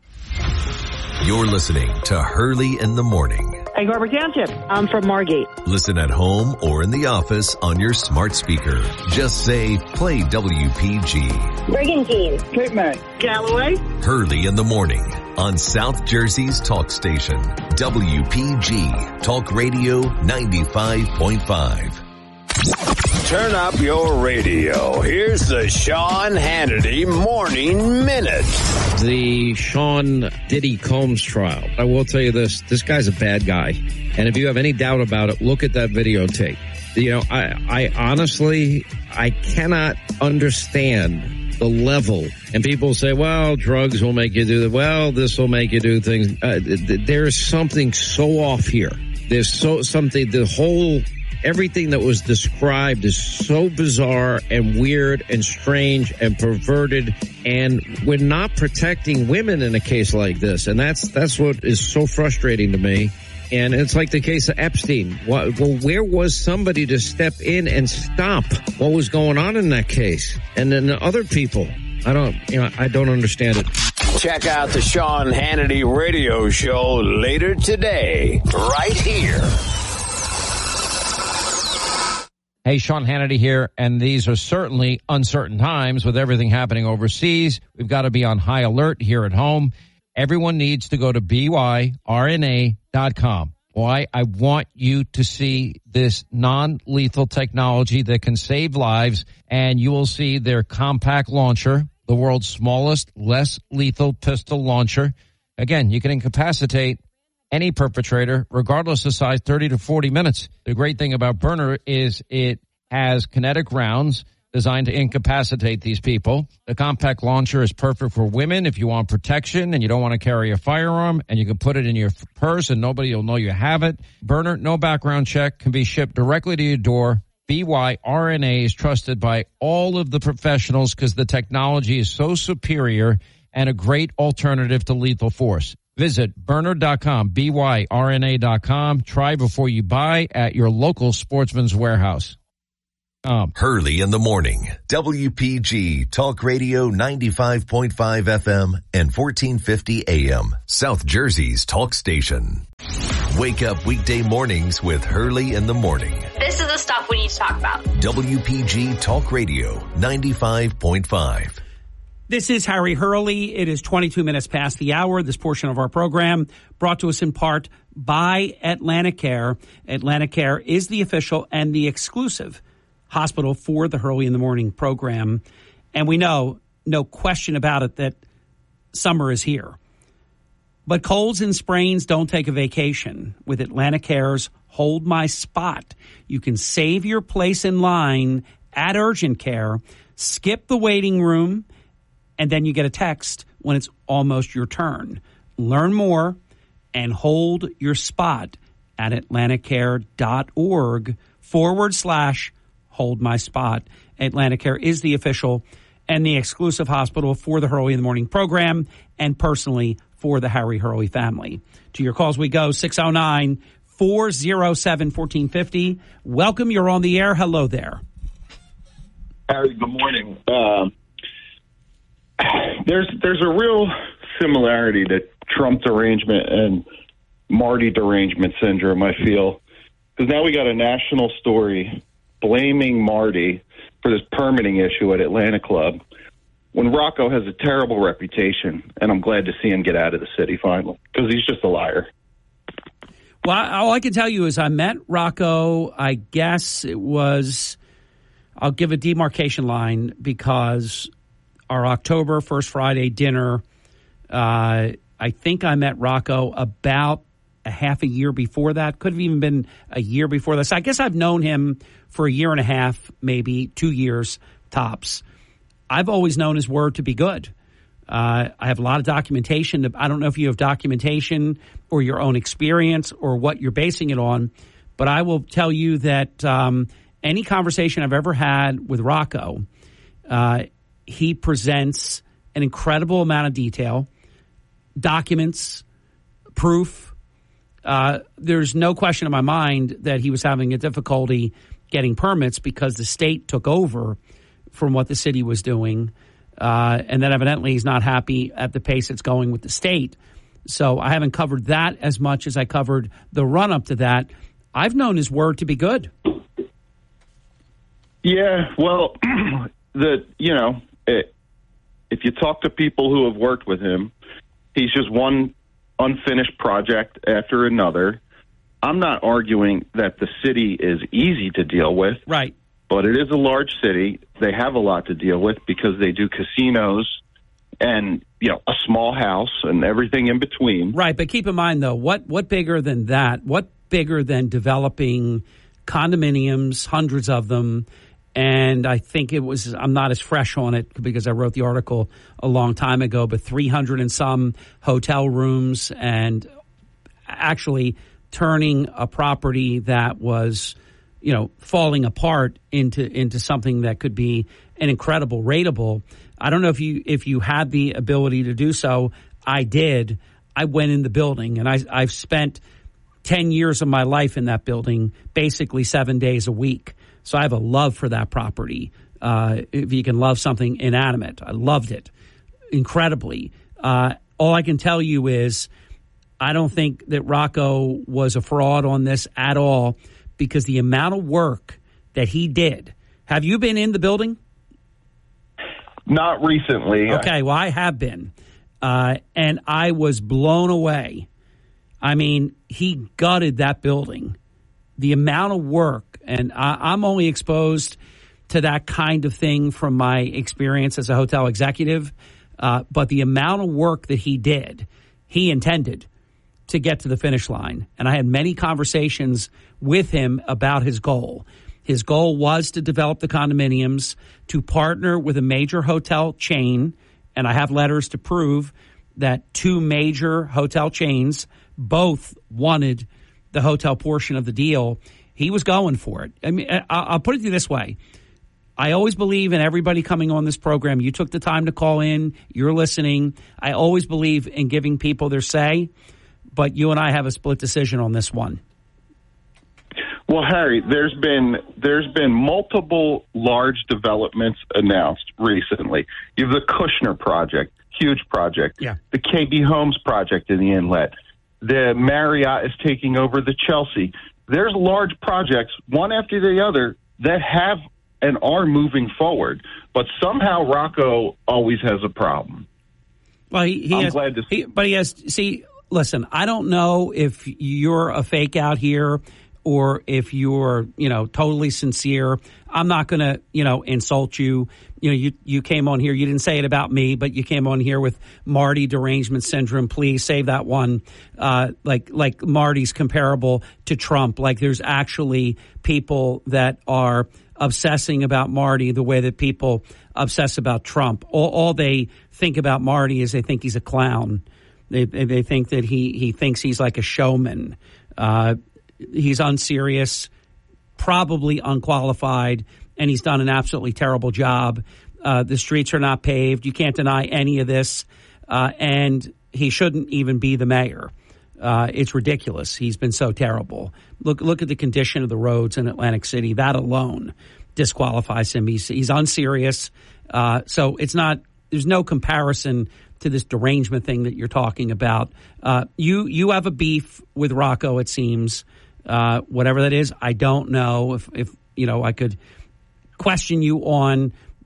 S1: You're listening to Hurley in the Morning.
S3: Egg Harbor Township.
S12: I'm from Margate.
S1: Listen at home or in the office on your smart speaker. Just say, play W P G.
S12: Brigantine.
S3: Cape May. Galloway.
S1: Hurley in the Morning on South Jersey's talk station. W P G Talk Radio ninety-five point five.
S4: Turn up your radio. Here's the Sean Hannity Morning Minute.
S14: The Sean Diddy Combs trial. I will tell you this. This guy's a bad guy. And if you have any doubt about it, look at that videotape. You know, I, I honestly, I cannot understand the level. And people say, well, drugs will make you do that. Well, this will make you do things. Uh, there's something so off here. There's so something, the whole... Everything that was described is so bizarre and weird and strange and perverted, and we're not protecting women in a case like this, and that's that's what is so frustrating to me. And it's like the case of Epstein. Well, where was somebody to step in and stop what was going on in that case? And then the other people, I don't, you know, I don't understand it.
S4: Check out the Sean Hannity radio show later today, right here.
S15: Hey, Sean Hannity here, and these are certainly uncertain times with everything happening overseas. We've got to be on high alert here at home. Everyone needs to go to B Y R N A dot com. Why? I want you to see this non-lethal technology that can save lives, and you will see their compact launcher, the world's smallest, less lethal pistol launcher. Again, you can incapacitate any perpetrator, regardless of size, thirty to forty minutes. The great thing about Byrna is it has kinetic rounds designed to incapacitate these people. The compact launcher is perfect for women if you want protection and you don't want to carry a firearm, and you can put it in your purse and nobody will know you have it. Byrna, no background check, can be shipped directly to your door. B Y R N A is trusted by all of the professionals because the technology is so superior and a great alternative to lethal force. Visit Byrna dot com, B Y R N A dot com. Try before you buy at your local Sportsman's Warehouse. Um,
S1: Hurley in the Morning. W P G Talk Radio ninety-five point five F M and fourteen fifty A M. South Jersey's talk station. Wake up weekday mornings with Hurley in the Morning.
S16: This is the stuff we need to talk about.
S1: W P G Talk Radio ninety-five point five.
S2: This is Harry Hurley. It is twenty-two minutes past the hour. This portion of our program brought to us in part by Atlanticare. Atlanticare is the official and the exclusive hospital for the Hurley in the Morning program. And we know, no question about it, that summer is here. But colds and sprains don't take a vacation. With Atlanticare's Hold My Spot, you can save your place in line at urgent care, skip the waiting room, and then you get a text when it's almost your turn. Learn more and hold your spot at Atlanticare.org forward slash hold my spot. Atlanticare is the official and the exclusive hospital for the Hurley in the Morning program and personally for the Harry Hurley family. To your calls we go, six oh nine, four oh seven, one four five oh. Welcome, you're on the air. Hello there.
S17: Harry, good morning. Uh, There's there's a real similarity to Trump derangement and Marty derangement syndrome, I feel. Because now we got a national story blaming Marty for this permitting issue at Atlanta Club, when Rocco has a terrible reputation, and I'm glad to see him get out of the city finally, because he's just a liar.
S2: Well, all I can tell you is I met Rocco, I guess it was, I'll give a demarcation line, because our October First Friday dinner, uh, I think I met Rocco about a half a year before that. Could have even been a year before this. I guess I've known him for a year and a half, maybe two years tops. I've always known his word to be good. Uh, I have a lot of documentation. I don't know if you have documentation or your own experience or what you're basing it on, but I will tell you that um, any conversation I've ever had with Rocco, uh, he presents an incredible amount of detail, documents, proof. Uh, there's no question in my mind that he was having a difficulty getting permits because the state took over from what the city was doing. Uh, and then evidently he's not happy at the pace it's going with the state. So I haven't covered that as much as I covered the run-up to that. I've known his word to be good.
S17: Yeah, well, the you know, it, if you talk to people who have worked with him, he's just one unfinished project after another. I'm not arguing that the city is easy to deal with.
S2: Right.
S17: But it is a large city. They have a lot to deal with because they do casinos and, you know, a small house and everything in between.
S2: Right, but keep in mind, though, what, what bigger than that? What bigger than developing condominiums, hundreds of them? And I think it was, I'm not as fresh on it because I wrote the article a long time ago, but three hundred and some hotel rooms and actually turning a property that was, you know, falling apart into into something that could be an incredible rateable. I don't know if you if you had the ability to do so. I did. I went in the building, and I, I've spent ten years of my life in that building, basically seven days a week. So I have a love for that property. Uh, if you can love something inanimate, I loved it incredibly. Uh, all I can tell you is I don't think that Rocco was a fraud on this at all, because the amount of work that he did. Have you been in the building?
S17: Not recently.
S2: Okay, well, I have been. Uh, and I was blown away. I mean, he gutted that building. The amount of work, and I, I'm only exposed to that kind of thing from my experience as a hotel executive, uh, but the amount of work that he did, he intended to get to the finish line. And I had many conversations with him about his goal. His goal was to develop the condominiums, to partner with a major hotel chain, and I have letters to prove that two major hotel chains both wanted the hotel portion of the deal. He was going for it. I mean, I'll put it to you this way. I always believe in everybody coming on this program. You took the time to call in. You're listening. I always believe in giving people their say, but you and I have a split decision on this one.
S17: Well, Harry, there's been there's been multiple large developments announced recently. You have the Kushner project, huge project.
S2: Yeah.
S17: The K B Homes project in the Inlet. The Marriott is taking over the Chelsea. There's large projects, one after the other, that have and are moving forward. But somehow Rocco always has a problem.
S2: Well, he, he
S17: I'm
S2: has,
S17: glad to see.
S2: He, but he has, see, listen, I don't know if you're a fake out here or if you're, you know, totally sincere. I'm not going to, you know, insult you. You know, you, you came on here. You didn't say it about me, but you came on here with Marty derangement syndrome. Please save that one. Uh, like, like Marty's comparable to Trump. Like there's actually people that are obsessing about Marty the way that people obsess about Trump. All, all they think about Marty is they think he's a clown. They, they think that he, he thinks he's like a showman. Uh, He's unserious, probably unqualified, and he's done an absolutely terrible job. Uh, the streets are not paved. You can't deny any of this. Uh, and he shouldn't even be the mayor. Uh, it's ridiculous. He's been so terrible. Look look at the condition of the roads in Atlantic City. That alone disqualifies him. He's, he's unserious. Uh, so it's not – there's no comparison to this derangement thing that you're talking about. Uh, you, you have a beef with Rocco, it seems. Uh, whatever that is, I don't know if, if, you know, I could question you on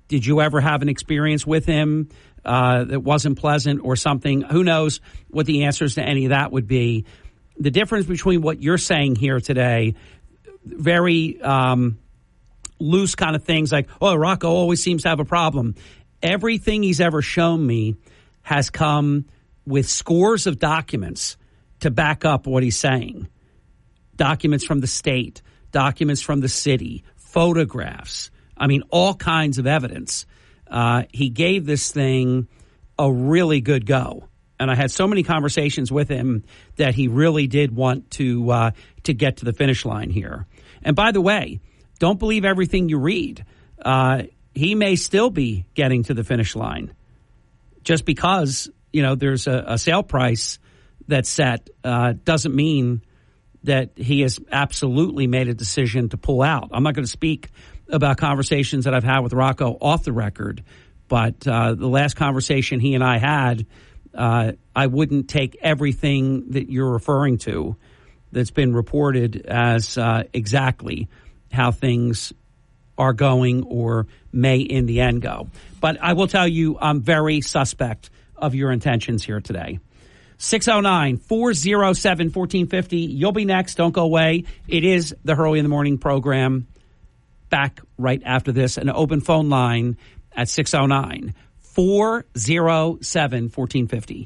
S2: Did you ever have an experience with him uh, that wasn't pleasant or something? Who knows what the answers to any of that would be. The difference between what you're saying here today, very um, loose kind of things like, oh, Rocco always seems to have a problem. Everything he's ever shown me has come with scores of documents to back up what he's saying. Documents from the state, documents from the city, photographs. I mean, all kinds of evidence. Uh, he gave this thing a really good go. And I had so many conversations with him that he really did want to uh, to get to the finish line here. And by the way, don't believe everything you read. Uh, he may still be getting to the finish line. Just because, you know, there's a, a sale price that's set uh, doesn't mean that he has absolutely made a decision to pull out. I'm not going to speak about conversations that I've had with Rocco off the record, but uh, the last conversation he and I had, uh, I wouldn't take everything that you're referring to that's been reported as uh, exactly how things are going or may in the end go. But I will tell you, I'm very suspect of your intentions here today. six oh nine, four oh seven, one four five oh. You'll be next. Don't go away. It is the Hurley in the Morning program. Back right after this. An open phone line at six oh nine, four oh seven, one four five oh.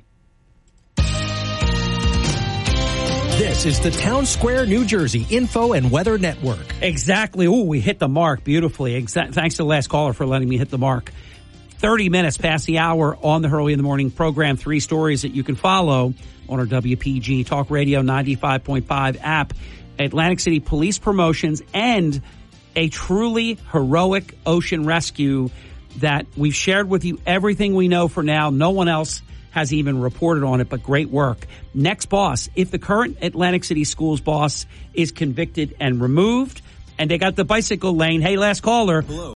S8: This is the Town Square, New Jersey Info and Weather Network.
S2: Exactly. Ooh, we hit the mark beautifully. Exa- thanks to the last caller for letting me hit the mark. thirty minutes past the hour on the Hurley in the Morning program. Three stories that you can follow on our W P G Talk Radio ninety-five point five app. Atlantic City Police promotions and a truly heroic ocean rescue that we've shared with you everything we know for now. No one else has even reported on it, but great work. Next boss, if the current Atlantic City Schools boss is convicted and removed, and they got the bicycle lane. Hey, last caller.
S9: Hello.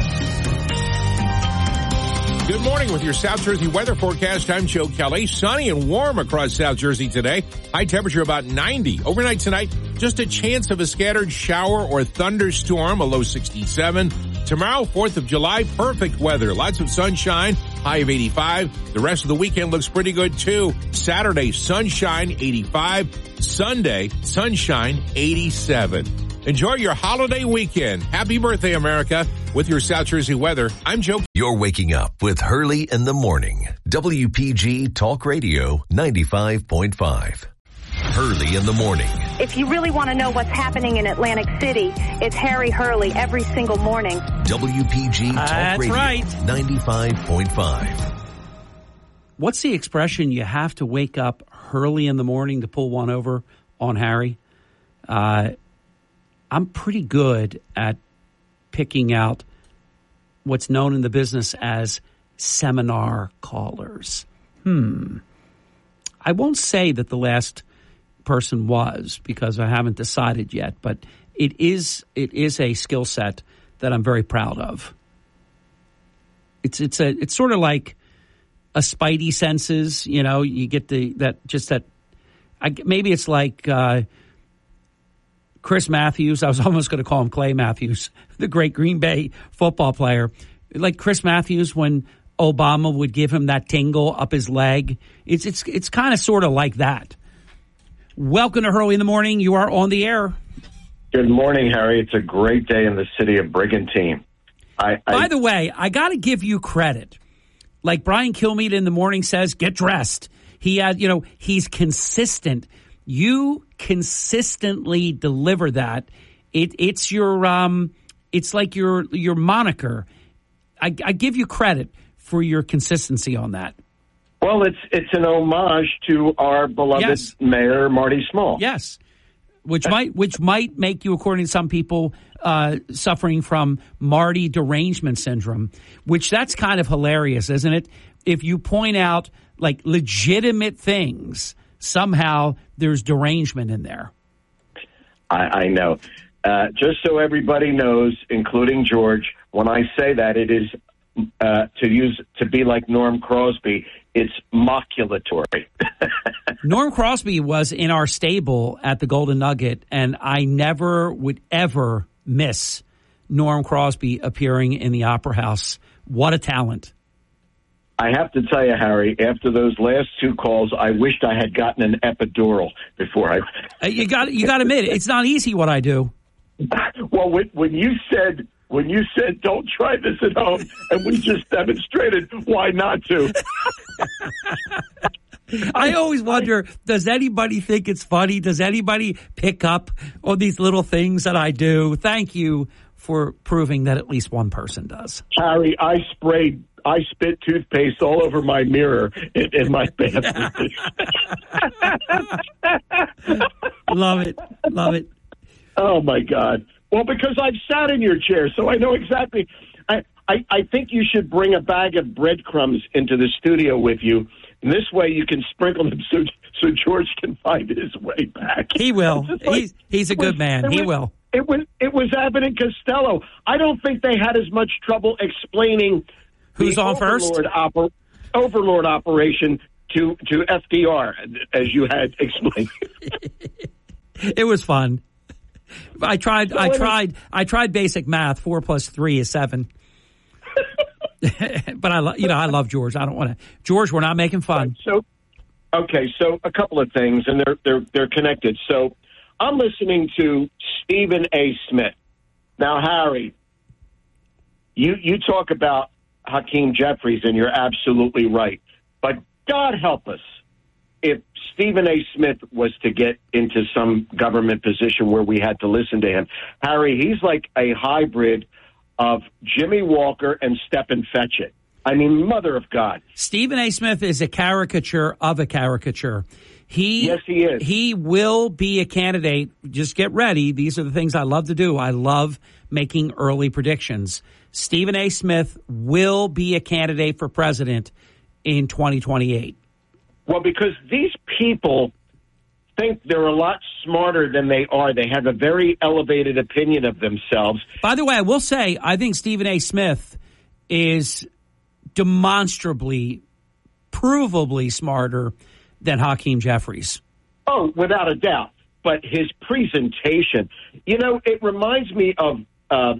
S9: Good morning with your South Jersey weather forecast. I'm Joe Kelly. Sunny and warm across South Jersey today. High temperature about ninety. Overnight tonight, just a chance of a scattered shower or thunderstorm, a low sixty-seven. Tomorrow, fourth of July, perfect weather. Lots of sunshine, high of eighty-five. The rest of the weekend looks pretty good too. Saturday, sunshine, eighty-five. Sunday, sunshine, eighty-seven. Enjoy your holiday weekend. Happy birthday, America. With your South Jersey weather, I'm Joe.
S1: You're waking up with Hurley in the Morning. W P G Talk Radio ninety-five point five. Hurley in the Morning.
S11: If you really want to know what's happening in Atlantic City, it's Harry Hurley every single morning.
S1: W P G Talk
S2: That's
S1: Radio
S2: right.
S1: ninety-five point five.
S2: What's the expression? You have to wake up Hurley in the morning to pull one over on Harry. Uh, I'm pretty good at picking out what's known in the business as seminar callers. Hmm. I won't say that the last person was because I haven't decided yet, but it is it is a skill set that I'm very proud of. It's it's a it's sort of like a spidey senses, you know, you get the that just that I, maybe it's like uh, Chris Matthews. I was almost going to call him Clay Matthews, the great Green Bay football player. Like Chris Matthews when Obama would give him that tingle up his leg. It's it's it's kind of sort of like that. Welcome to Hurley in the Morning. You are on the air.
S18: Good morning, Harry. It's a great day in the city of Brigantine. I, I,
S2: By the way, I got to give you credit. Like Brian Kilmeade in the morning says, get dressed. He had, you know, he's consistent. You consistently deliver that. It, it's your, um, it's like your your moniker. I, I give you credit for your consistency on that.
S18: Well, it's it's an homage to our beloved
S2: yes.
S18: Mayor Marty Small.
S2: Yes, which might which might make you, according to some people, uh, suffering from Marty derangement syndrome. Which that's kind of hilarious, isn't it? If you point out like legitimate things, somehow there's derangement in there.
S18: I, I know. Uh, just so everybody knows, including George, when I say that, it is uh, to use to be like Norm Crosby. It's moculatory.
S2: Norm Crosby was in our stable at the Golden Nugget, and I never would ever miss Norm Crosby appearing in the Opera House What a talent.
S18: I have to tell you, Harry, after those last two calls, I wished I had gotten an epidural before I...
S2: Uh, you got you got to admit, it's not easy what I do.
S18: Well, when, when you said... When you said, don't try this at home, and we just demonstrated why not to.
S2: I always wonder, does anybody think it's funny? Does anybody pick up on these little things that I do? Thank you for proving that at least one person does.
S18: Harry, I sprayed, I spit toothpaste all over my mirror in, in my bathroom.
S2: Love it. Love it.
S18: Oh, my God. Well, because I've sat in your chair, so I know exactly. I, I, I think you should bring a bag of breadcrumbs into the studio with you. And this way you can sprinkle them so, so George can find his way back.
S2: He will. Like, he's he's a good
S18: was,
S2: man. He
S18: was,
S2: will.
S18: It was it was Abbott and Costello. I don't think they had as much trouble explaining
S2: who's on
S18: Overlord
S2: first
S18: oper, Overlord operation to, to F D R, as you had explained.
S2: It was fun. I tried.
S18: So
S2: I tried. I tried basic math. Four plus three is seven. But I, lo- you know, I love George. I don't want to. George, we're not making fun.
S18: So, okay. So a couple of things, and they're they're they're connected. So I'm listening to Stephen A. Smith. Now, Harry, you you talk about Hakeem Jeffries, and you're absolutely right. But God help us if Stephen A. Smith was to get into some government position where we had to listen to him. Harry, he's like a hybrid of Jimmy Walker and Stephen Fetchit. I mean, mother of God.
S2: Stephen A. Smith is a caricature of a caricature. He,
S18: yes, he is.
S2: He will be a candidate. Just get ready. These are the things I love to do. I love making early predictions. Stephen A. Smith will be a candidate for president in twenty twenty-eight.
S18: Well, because these people think they're a lot smarter than they are. They have a very elevated opinion of themselves.
S2: By the way, I will say, I think Stephen A. Smith is demonstrably, provably smarter than Hakeem Jeffries.
S18: Oh, without a doubt. But his presentation, you know, it reminds me of, uh, uh,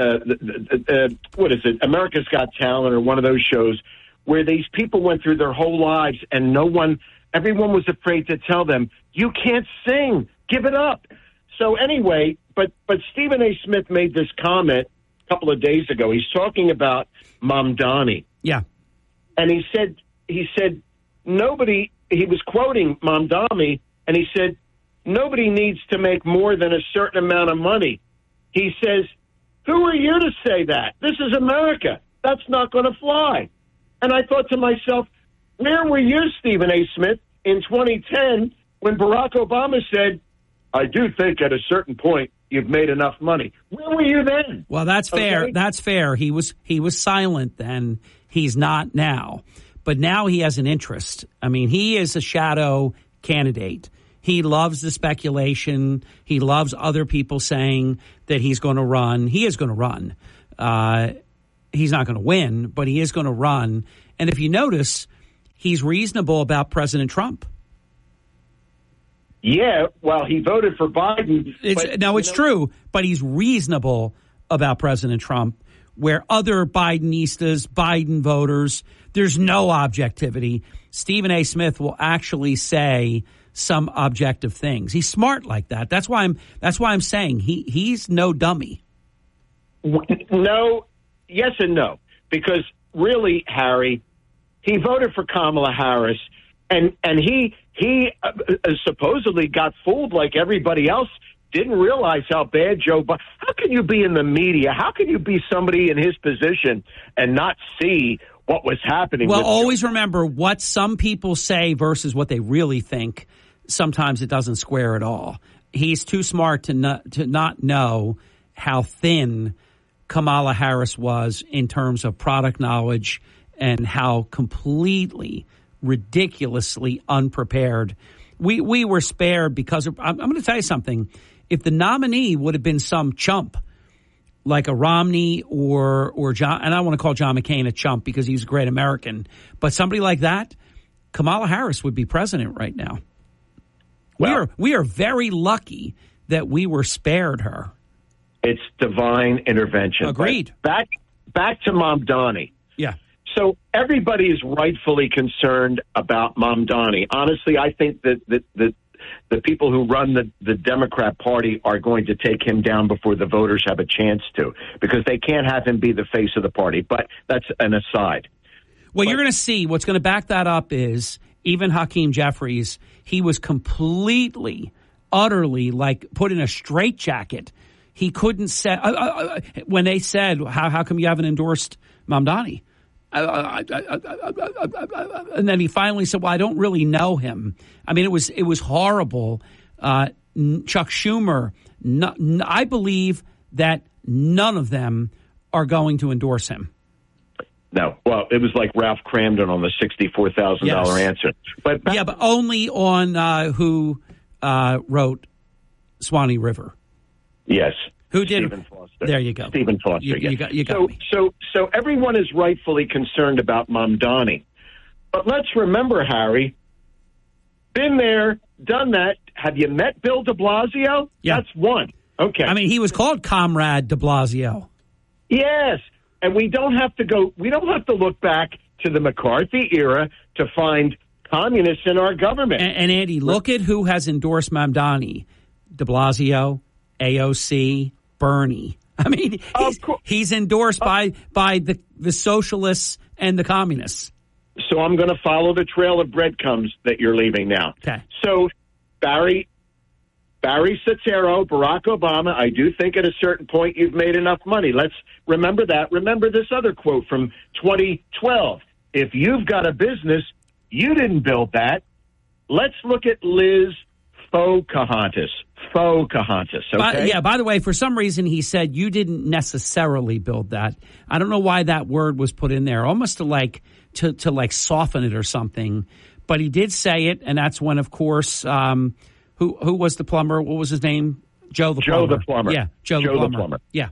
S18: the, the, uh, what is it, America's Got Talent or one of those shows where these people went through their whole lives and no one, everyone was afraid to tell them, you can't sing, give it up. So anyway, but, but Stephen A. Smith made this comment a couple of days ago. He's talking about Mamdani.
S2: Yeah.
S18: And he said, he said, nobody, he was quoting Mamdani, and he said, nobody needs to make more than a certain amount of money. He says, who are you to say that? This is America. That's not going to fly. And I thought to myself, where were you, Stephen A. Smith, in twenty ten when Barack Obama said, I do think at a certain point you've made enough money? Where were you then?
S2: Well, that's fair.
S18: Okay?
S2: That's fair. He was he was silent then. He's not now. But now he has an interest. I mean, he is a shadow candidate. He loves the speculation. He loves other people saying that he's going to run. He is going to run. Uh, he's not going to win, but he is going to run. And if you notice, he's reasonable about President Trump.
S18: Yeah, well, he voted for Biden.
S2: It's,
S18: but,
S2: no, it's know, true, but he's reasonable about President Trump, where other Bidenistas, Biden voters, there's no objectivity. Stephen A. Smith will actually say some objective things. He's smart like that. That's why I'm. That's why I'm saying he he's no dummy.
S18: No, yes and no, because really, Harry, he voted for Kamala Harris, and and he he uh, supposedly got fooled like everybody else. Didn't realize how bad Joe Biden. How can you be in the media? How can you be somebody in his position and not see what was happening?
S2: Well,
S18: with
S2: always
S18: Joe?
S2: remember what some people say versus what they really think. Sometimes it doesn't square at all. He's too smart to not, to not know how thin Kamala Harris was in terms of product knowledge and how completely, ridiculously unprepared. We we were spared because of, I'm, I'm going to tell you something. If the nominee would have been some chump like a Romney or or John, and I want to call John McCain a chump because he's a great American, but somebody like that, Kamala Harris would be president right now. Well, we are we are very lucky that we were spared her.
S18: It's divine intervention.
S2: Agreed.
S18: But back back to Mamdani.
S2: Yeah.
S18: So everybody is rightfully concerned about Mamdani. Honestly, I think that that that the people who run the, the Democrat Party are going to take him down before the voters have a chance to, because they can't have him be the face of the party. But that's an aside.
S2: Well,
S18: but,
S2: you're going to see what's going to back that up is even Hakeem Jeffries. He was completely, utterly like put in a straitjacket. He couldn't say uh, uh, when they said, how, how come you haven't endorsed Mamdani? Uh, uh, uh, uh, uh, uh, and then he finally said, well, I don't really know him. I mean, it was it was horrible. Uh, Chuck Schumer, no, n- I believe that none of them are going to endorse him.
S18: No. Well, it was like Ralph Cramden on the sixty-four thousand dollars yes. answer. But back-
S2: yeah, but only on uh, who uh, wrote Swanee River.
S18: Yes.
S2: Who did?
S18: Stephen Foster.
S2: There you go.
S18: Stephen Foster.
S2: You,
S18: yes.
S2: you got, you got
S18: so,
S2: me.
S18: so, so everyone is rightfully concerned about Mamdani. But let's remember, Harry, been there, done that. Have you met Bill de Blasio?
S2: Yeah.
S18: That's one. Okay.
S2: I mean, he was called Comrade de Blasio.
S18: Yes. And we don't have to go, we don't have to look back to the McCarthy era to find communists in our government.
S2: And, and Andy, look at who has endorsed Mamdani. De Blasio, A O C, Bernie. I mean, he's, he's endorsed by by the, the socialists and the communists.
S18: So I'm going to follow the trail of breadcrumbs that you're leaving now.
S2: Okay.
S18: So Barry Barry Soetoro, Barack Obama, I do think at a certain point you've made enough money. Let's remember that. Remember this other quote from twenty twelve. If you've got a business, you didn't build that. Let's look at Liz Pocahontas. Pocahontas, okay?
S2: By, yeah, by the way, for some reason he said you didn't necessarily build that. I don't know why that word was put in there, almost to like to, to like soften it or something. But he did say it, and that's when, of course, um, who who was the plumber? What was his name? Joe the
S18: Joe
S2: plumber.
S18: the plumber.
S2: Yeah, Joe,
S18: Joe
S2: the, plumber.
S18: the plumber.
S2: Yeah.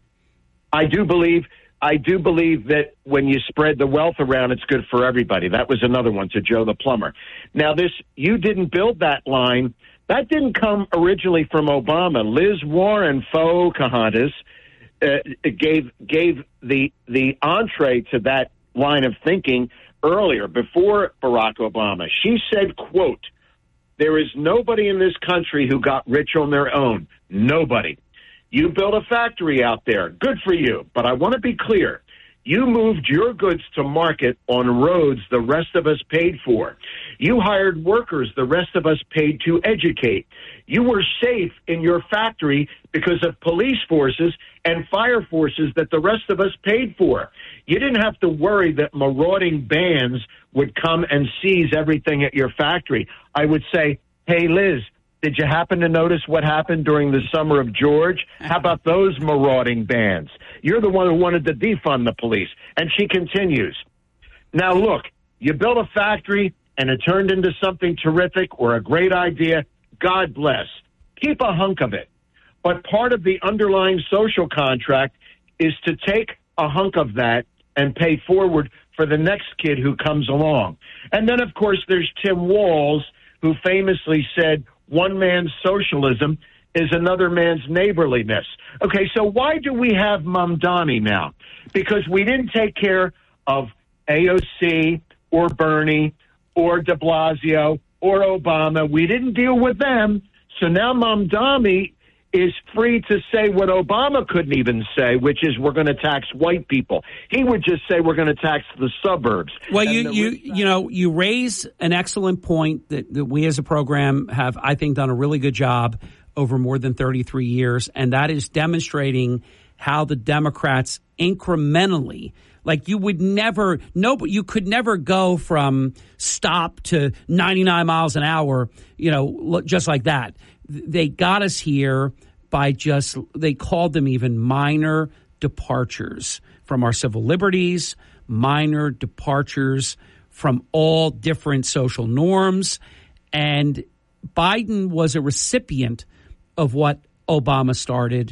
S18: I do believe I do believe that when you spread the wealth around, it's good for everybody. That was another one to Joe the plumber. Now, this you didn't build that line. That didn't come originally from Obama. Liz Warren Pocahontas uh, gave gave the the entree to that line of thinking earlier, before Barack Obama. She said, quote, "There is nobody in this country who got rich on their own. Nobody. You built a factory out there. Good for you. But I want to be clear. You moved your goods to market on roads the rest of us paid for. You hired workers the rest of us paid to educate. You were safe in your factory because of police forces and fire forces that the rest of us paid for. You didn't have to worry that marauding bands would come and seize everything at your factory. I would say, hey, Liz, did you happen to notice what happened during the summer of George? How about those marauding bands? You're the one who wanted to defund the police." And she continues, "Now, look, you built a factory and it turned into something terrific or a great idea. God bless. Keep a hunk of it. But part of the underlying social contract is to take a hunk of that and pay forward for the next kid who comes along." And then, of course, there's Tim Walz, who famously said, "One man's socialism is another man's neighborliness." Okay, so why do we have Mamdani now? Because we didn't take care of A O C or Bernie or de Blasio or Obama. We didn't deal with them. So now Mamdani is free to say what Obama couldn't even say, which is we're going to tax white people. He would just say we're going to tax the suburbs.
S2: Well, you you you know, you raise an excellent point that, that we as a program have, I think, done a really good job over more than thirty-three years, and that is demonstrating how the Democrats incrementally, like you would never, no, you could never go from stop to ninety-nine miles an hour, you know, just like that. They got us here by just, they called them even minor departures from our civil liberties, minor departures from all different social norms. And Biden was a recipient of what Obama started.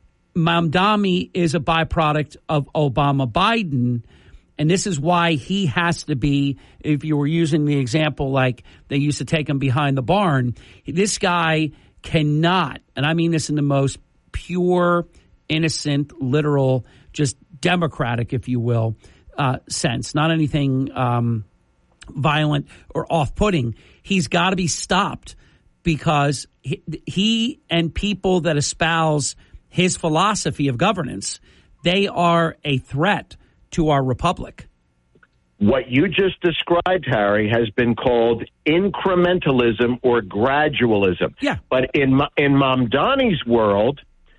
S2: Mamdani is a byproduct of Obama Biden. And this is why he has to be, if you were using the example like they used to take him behind the barn, this guy cannot, and I mean this in the most pure, innocent, literal, just democratic, if you will, uh, sense, not anything um, violent or off-putting. He's got to be stopped because he, he and people that espouse his philosophy of governance, they are a threat to our republic.
S18: What you just described, Harry, has been called incrementalism or gradualism.
S2: Yeah.
S18: But in in Mamdani's world,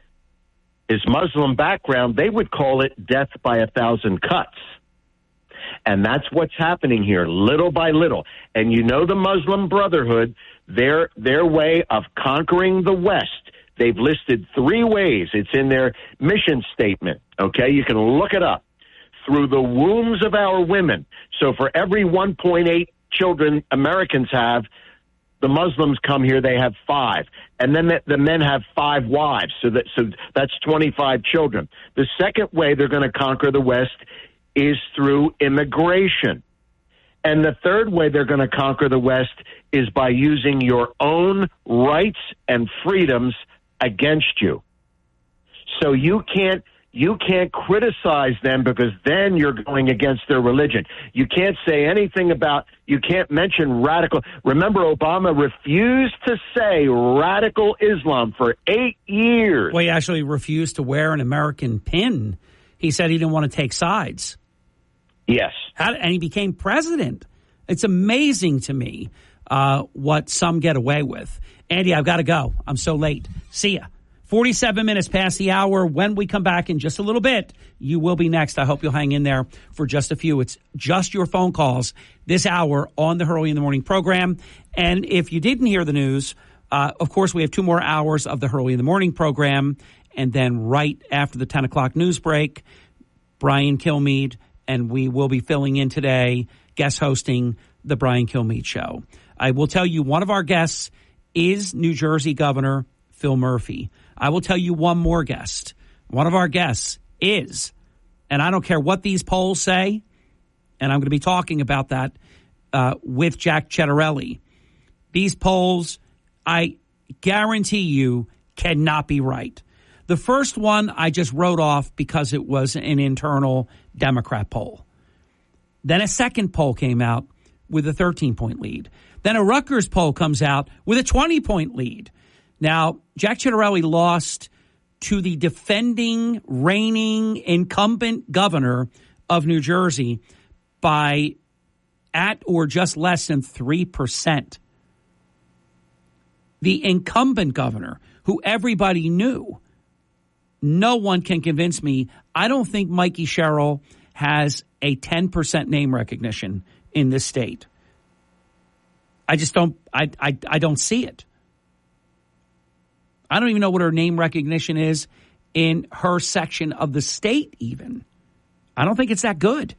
S18: his Muslim background, they would call it death by a thousand cuts. And that's what's happening here, little by little. And you know the Muslim Brotherhood, their their way of conquering the West, they've listed three ways. It's in their mission statement, okay? You can look it up. Through the wombs of our women. So for every one point eight children Americans have, the Muslims come here, they have five. And then the, the men have five wives. So that so that's twenty-five children. The second way they're going to conquer the West is through immigration. And the third way they're going to conquer the West is by using your own rights and freedoms against you. So you can't You can't criticize them because then you're going against their religion. You can't say anything about, you can't mention radical. Remember, Obama refused to say radical Islam for eight years.
S2: Well, he actually refused to wear an American pin. He said he didn't want to take sides.
S18: Yes.
S2: How, and he became president. It's amazing to me uh, what some get away with. Andy, I've got to go. I'm so late. See ya. forty-seven minutes past the hour. When we come back in just a little bit, you will be next. I hope you'll hang in there for just a few. It's just your phone calls this hour on the Hurley in the Morning program. And if you didn't hear the news, uh, of course, we have two more hours of the Hurley in the Morning program. And then right after the ten o'clock news break, Brian Kilmeade, and we will be filling in today, guest hosting the Brian Kilmeade Show. I will tell you, one of our guests is New Jersey Governor Phil Murphy. I will tell you one more guest. One of our guests is, and I don't care what these polls say, and I'm going to be talking about that uh, with Jack Ciattarelli. These polls, I guarantee you, cannot be right. The first one I just wrote off because it was an internal Democrat poll. Then a second poll came out with a thirteen-point lead. Then a Rutgers poll comes out with a twenty-point lead. Now, Jack Ciattarelli lost to the defending, reigning, incumbent governor of New Jersey by at or just less than three percent. The incumbent governor, who everybody knew, no one can convince me. I don't think Mikey Sherrill has a ten percent name recognition in this state. I just don't, I, I, I don't see it. I don't even know what her name recognition is in her section of the state even. I don't think it's that good.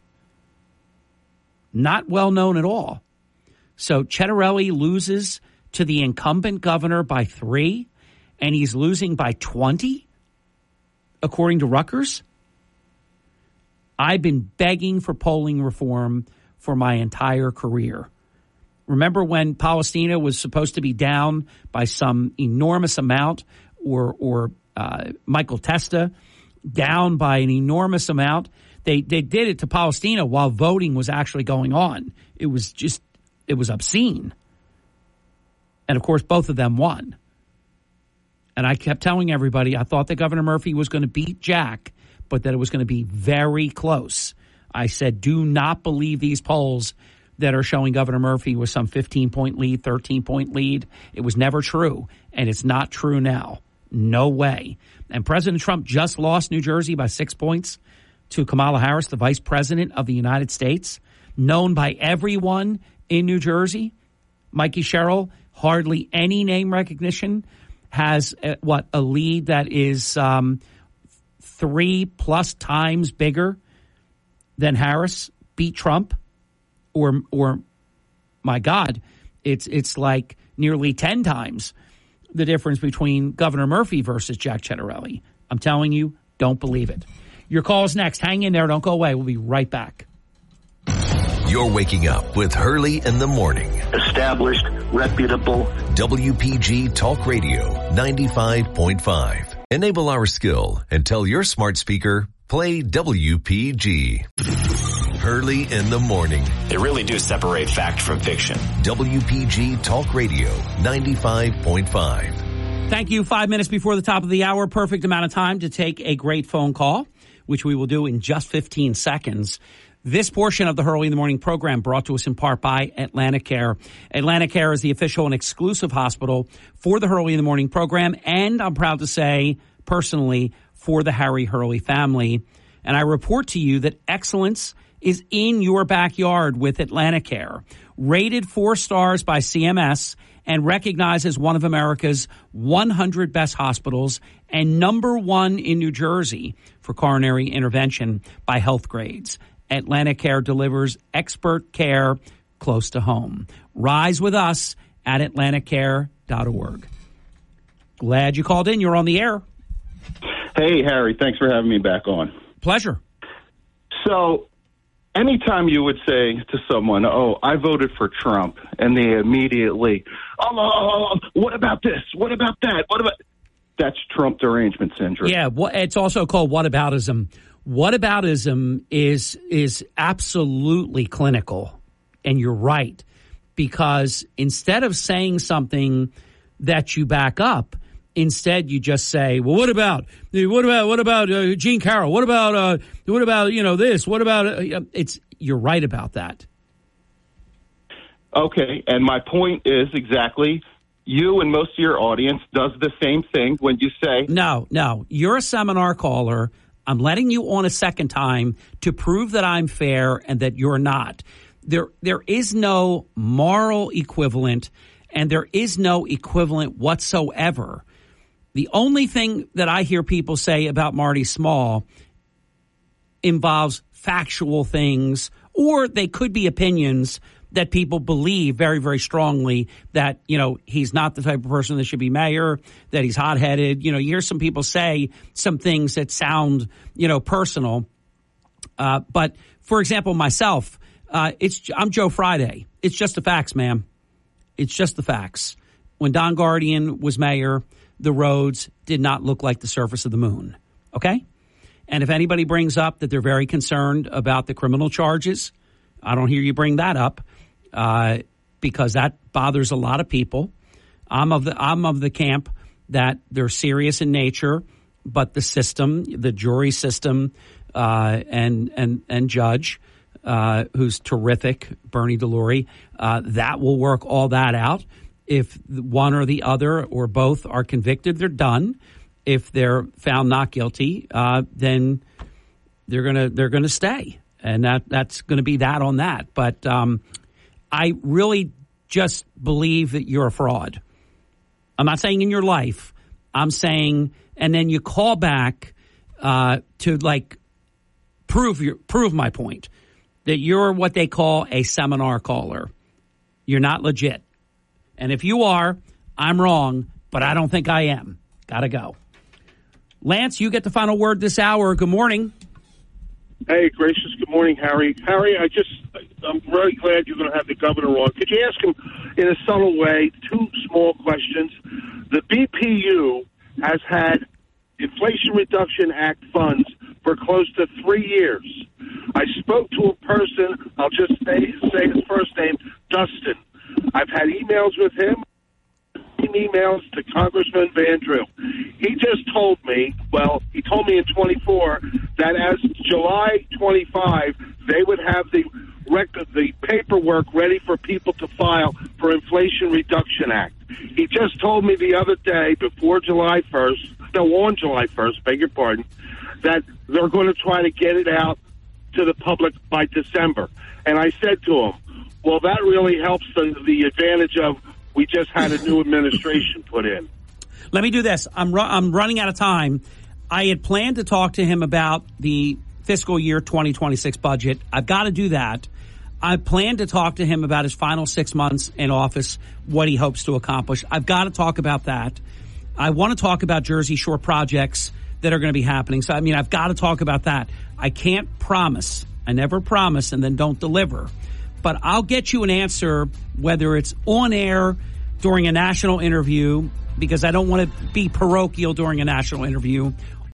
S2: Not well known at all. So Ciattarelli loses to the incumbent governor by three, and he's losing by twenty, according to Rutgers. I've been begging for polling reform for my entire career. Remember when Palestina was supposed to be down by some enormous amount, or or uh, Michael Testa down by an enormous amount? They they did it to Palestina while voting was actually going on. It was just, it was obscene. And of course, both of them won. And I kept telling everybody I thought that Governor Murphy was going to beat Jack, but that it was going to be very close. I said, do not believe these polls that are showing Governor Murphy with some fifteen-point lead, thirteen-point lead. It was never true, and it's not true now. No way. And President Trump just lost New Jersey by six points to Kamala Harris, the vice president of the United States, known by everyone in New Jersey. Mikey Sherrill, hardly any name recognition, has, uh, what, a lead that is um, three-plus times bigger than Harris, beat Trump. Or, or, my God, it's it's like nearly ten times the difference between Governor Murphy versus Jack Ciattarelli. I'm telling you, don't believe it. Your call's next. Hang in there. Don't go away. We'll be right back.
S1: You're waking up with Hurley in the Morning.
S19: Established, reputable.
S1: W P G Talk Radio ninety-five point five. Enable our skill and tell your smart speaker, play W P G. Hurley in the morning.
S7: They really do separate fact from fiction.
S1: W P G Talk Radio ninety-five point five.
S2: Thank you. Five minutes before the top of the hour. Perfect amount of time to take a great phone call, which we will do in just fifteen seconds. This portion of the Hurley in the Morning program brought to us in part by Atlanticare. Atlanticare is the official and exclusive hospital for the Hurley in the Morning program, and I'm proud to say, personally, for the Harry Hurley family. And I report to you that excellence is in your backyard with Atlanticare. Rated four stars by C M S and recognized as one of America's one hundred best hospitals and number one in New Jersey for coronary intervention by Health Grades. Atlanticare delivers expert care close to home. Rise with us at Atlanticare dot org. Glad you called in. You're on the air.
S17: Hey, Harry. Thanks for having me back on.
S2: Pleasure.
S17: So anytime you would say to someone, oh, I voted for Trump, and they immediately, oh, what about this? What about that? What about... That's Trump derangement syndrome.
S2: Yeah, it's also called whataboutism. Whataboutism is is absolutely clinical, and you're right, because instead of saying something that you back up, instead you just say, well, what about, what about, what about uh, Gene Carroll? What about, uh, what about, you know, this? What about, uh, it's, you're right about that.
S17: Okay, and my point is exactly, you and most of your audience does the same thing when you say...
S2: No, no, you're a seminar caller. I'm letting you on a second time to prove that I'm fair and that you're not. There, there is no moral equivalent, and there is no equivalent whatsoever. The only thing that I hear people say about Marty Small involves factual things, or they could be opinions that people believe very, very strongly that, you know, he's not the type of person that should be mayor, that he's hot-headed. You know, you hear some people say some things that sound, you know, personal. Uh, but, for example, myself, uh, it's I'm Joe Friday. It's just the facts, ma'am. It's just the facts. When Don Guardian was mayor, the roads did not look like the surface of the moon, okay? And if anybody brings up that they're very concerned about the criminal charges, I don't hear you bring that up. Uh, because that bothers a lot of people. I'm of the I'm of the camp that they're serious in nature, but the system, the jury system, uh, and and and judge, uh, who's terrific, Bernie DeLury, uh, that will work all that out. If one or the other or both are convicted, they're done. If they're found not guilty, uh, then they're gonna they're gonna stay, and that that's going to be that on that. But um, I really just believe that you're a fraud. I'm not saying in your life. I'm saying, and then you call back uh, to like prove your prove my point that you're what they call a seminar caller. You're not legit, and if you are, I'm wrong. But I don't think I am. Gotta go. Lance, you get the final word this hour. Good morning.
S20: Hey, gracious. Good morning, Harry. Harry, I just, I'm very glad you're going to have the governor on. Could you ask him in a subtle way two small questions? The B P U has had Inflation Reduction Act funds for close to three years. I spoke to a person, I'll just say, say his first name, Dustin. I've had emails with him. Emails to Congressman Van Drew. He just told me, well, he told me in twenty-four that as July twenty-five, they would have the rec- the paperwork ready for people to file for Inflation Reduction Act. He just told me the other day, before July first, no, on July first, beg your pardon, that they're going to try to get it out to the public by December. And I said to him, well, that really helps the, the advantage of we just had a new administration put in.
S2: Let me do this. I'm ru- I'm running out of time. I had planned to talk to him about the fiscal year twenty twenty-six budget. I've got to do that. I plan to talk to him about his final six months in office, what he hopes to accomplish. I've got to talk about that. I want to talk about Jersey Shore projects that are going to be happening. So, I mean, I've got to talk about that. I can't promise. I never promise and then don't deliver. But I'll get you an answer, whether it's on air during a national interview, because I don't want to be parochial during a national interview,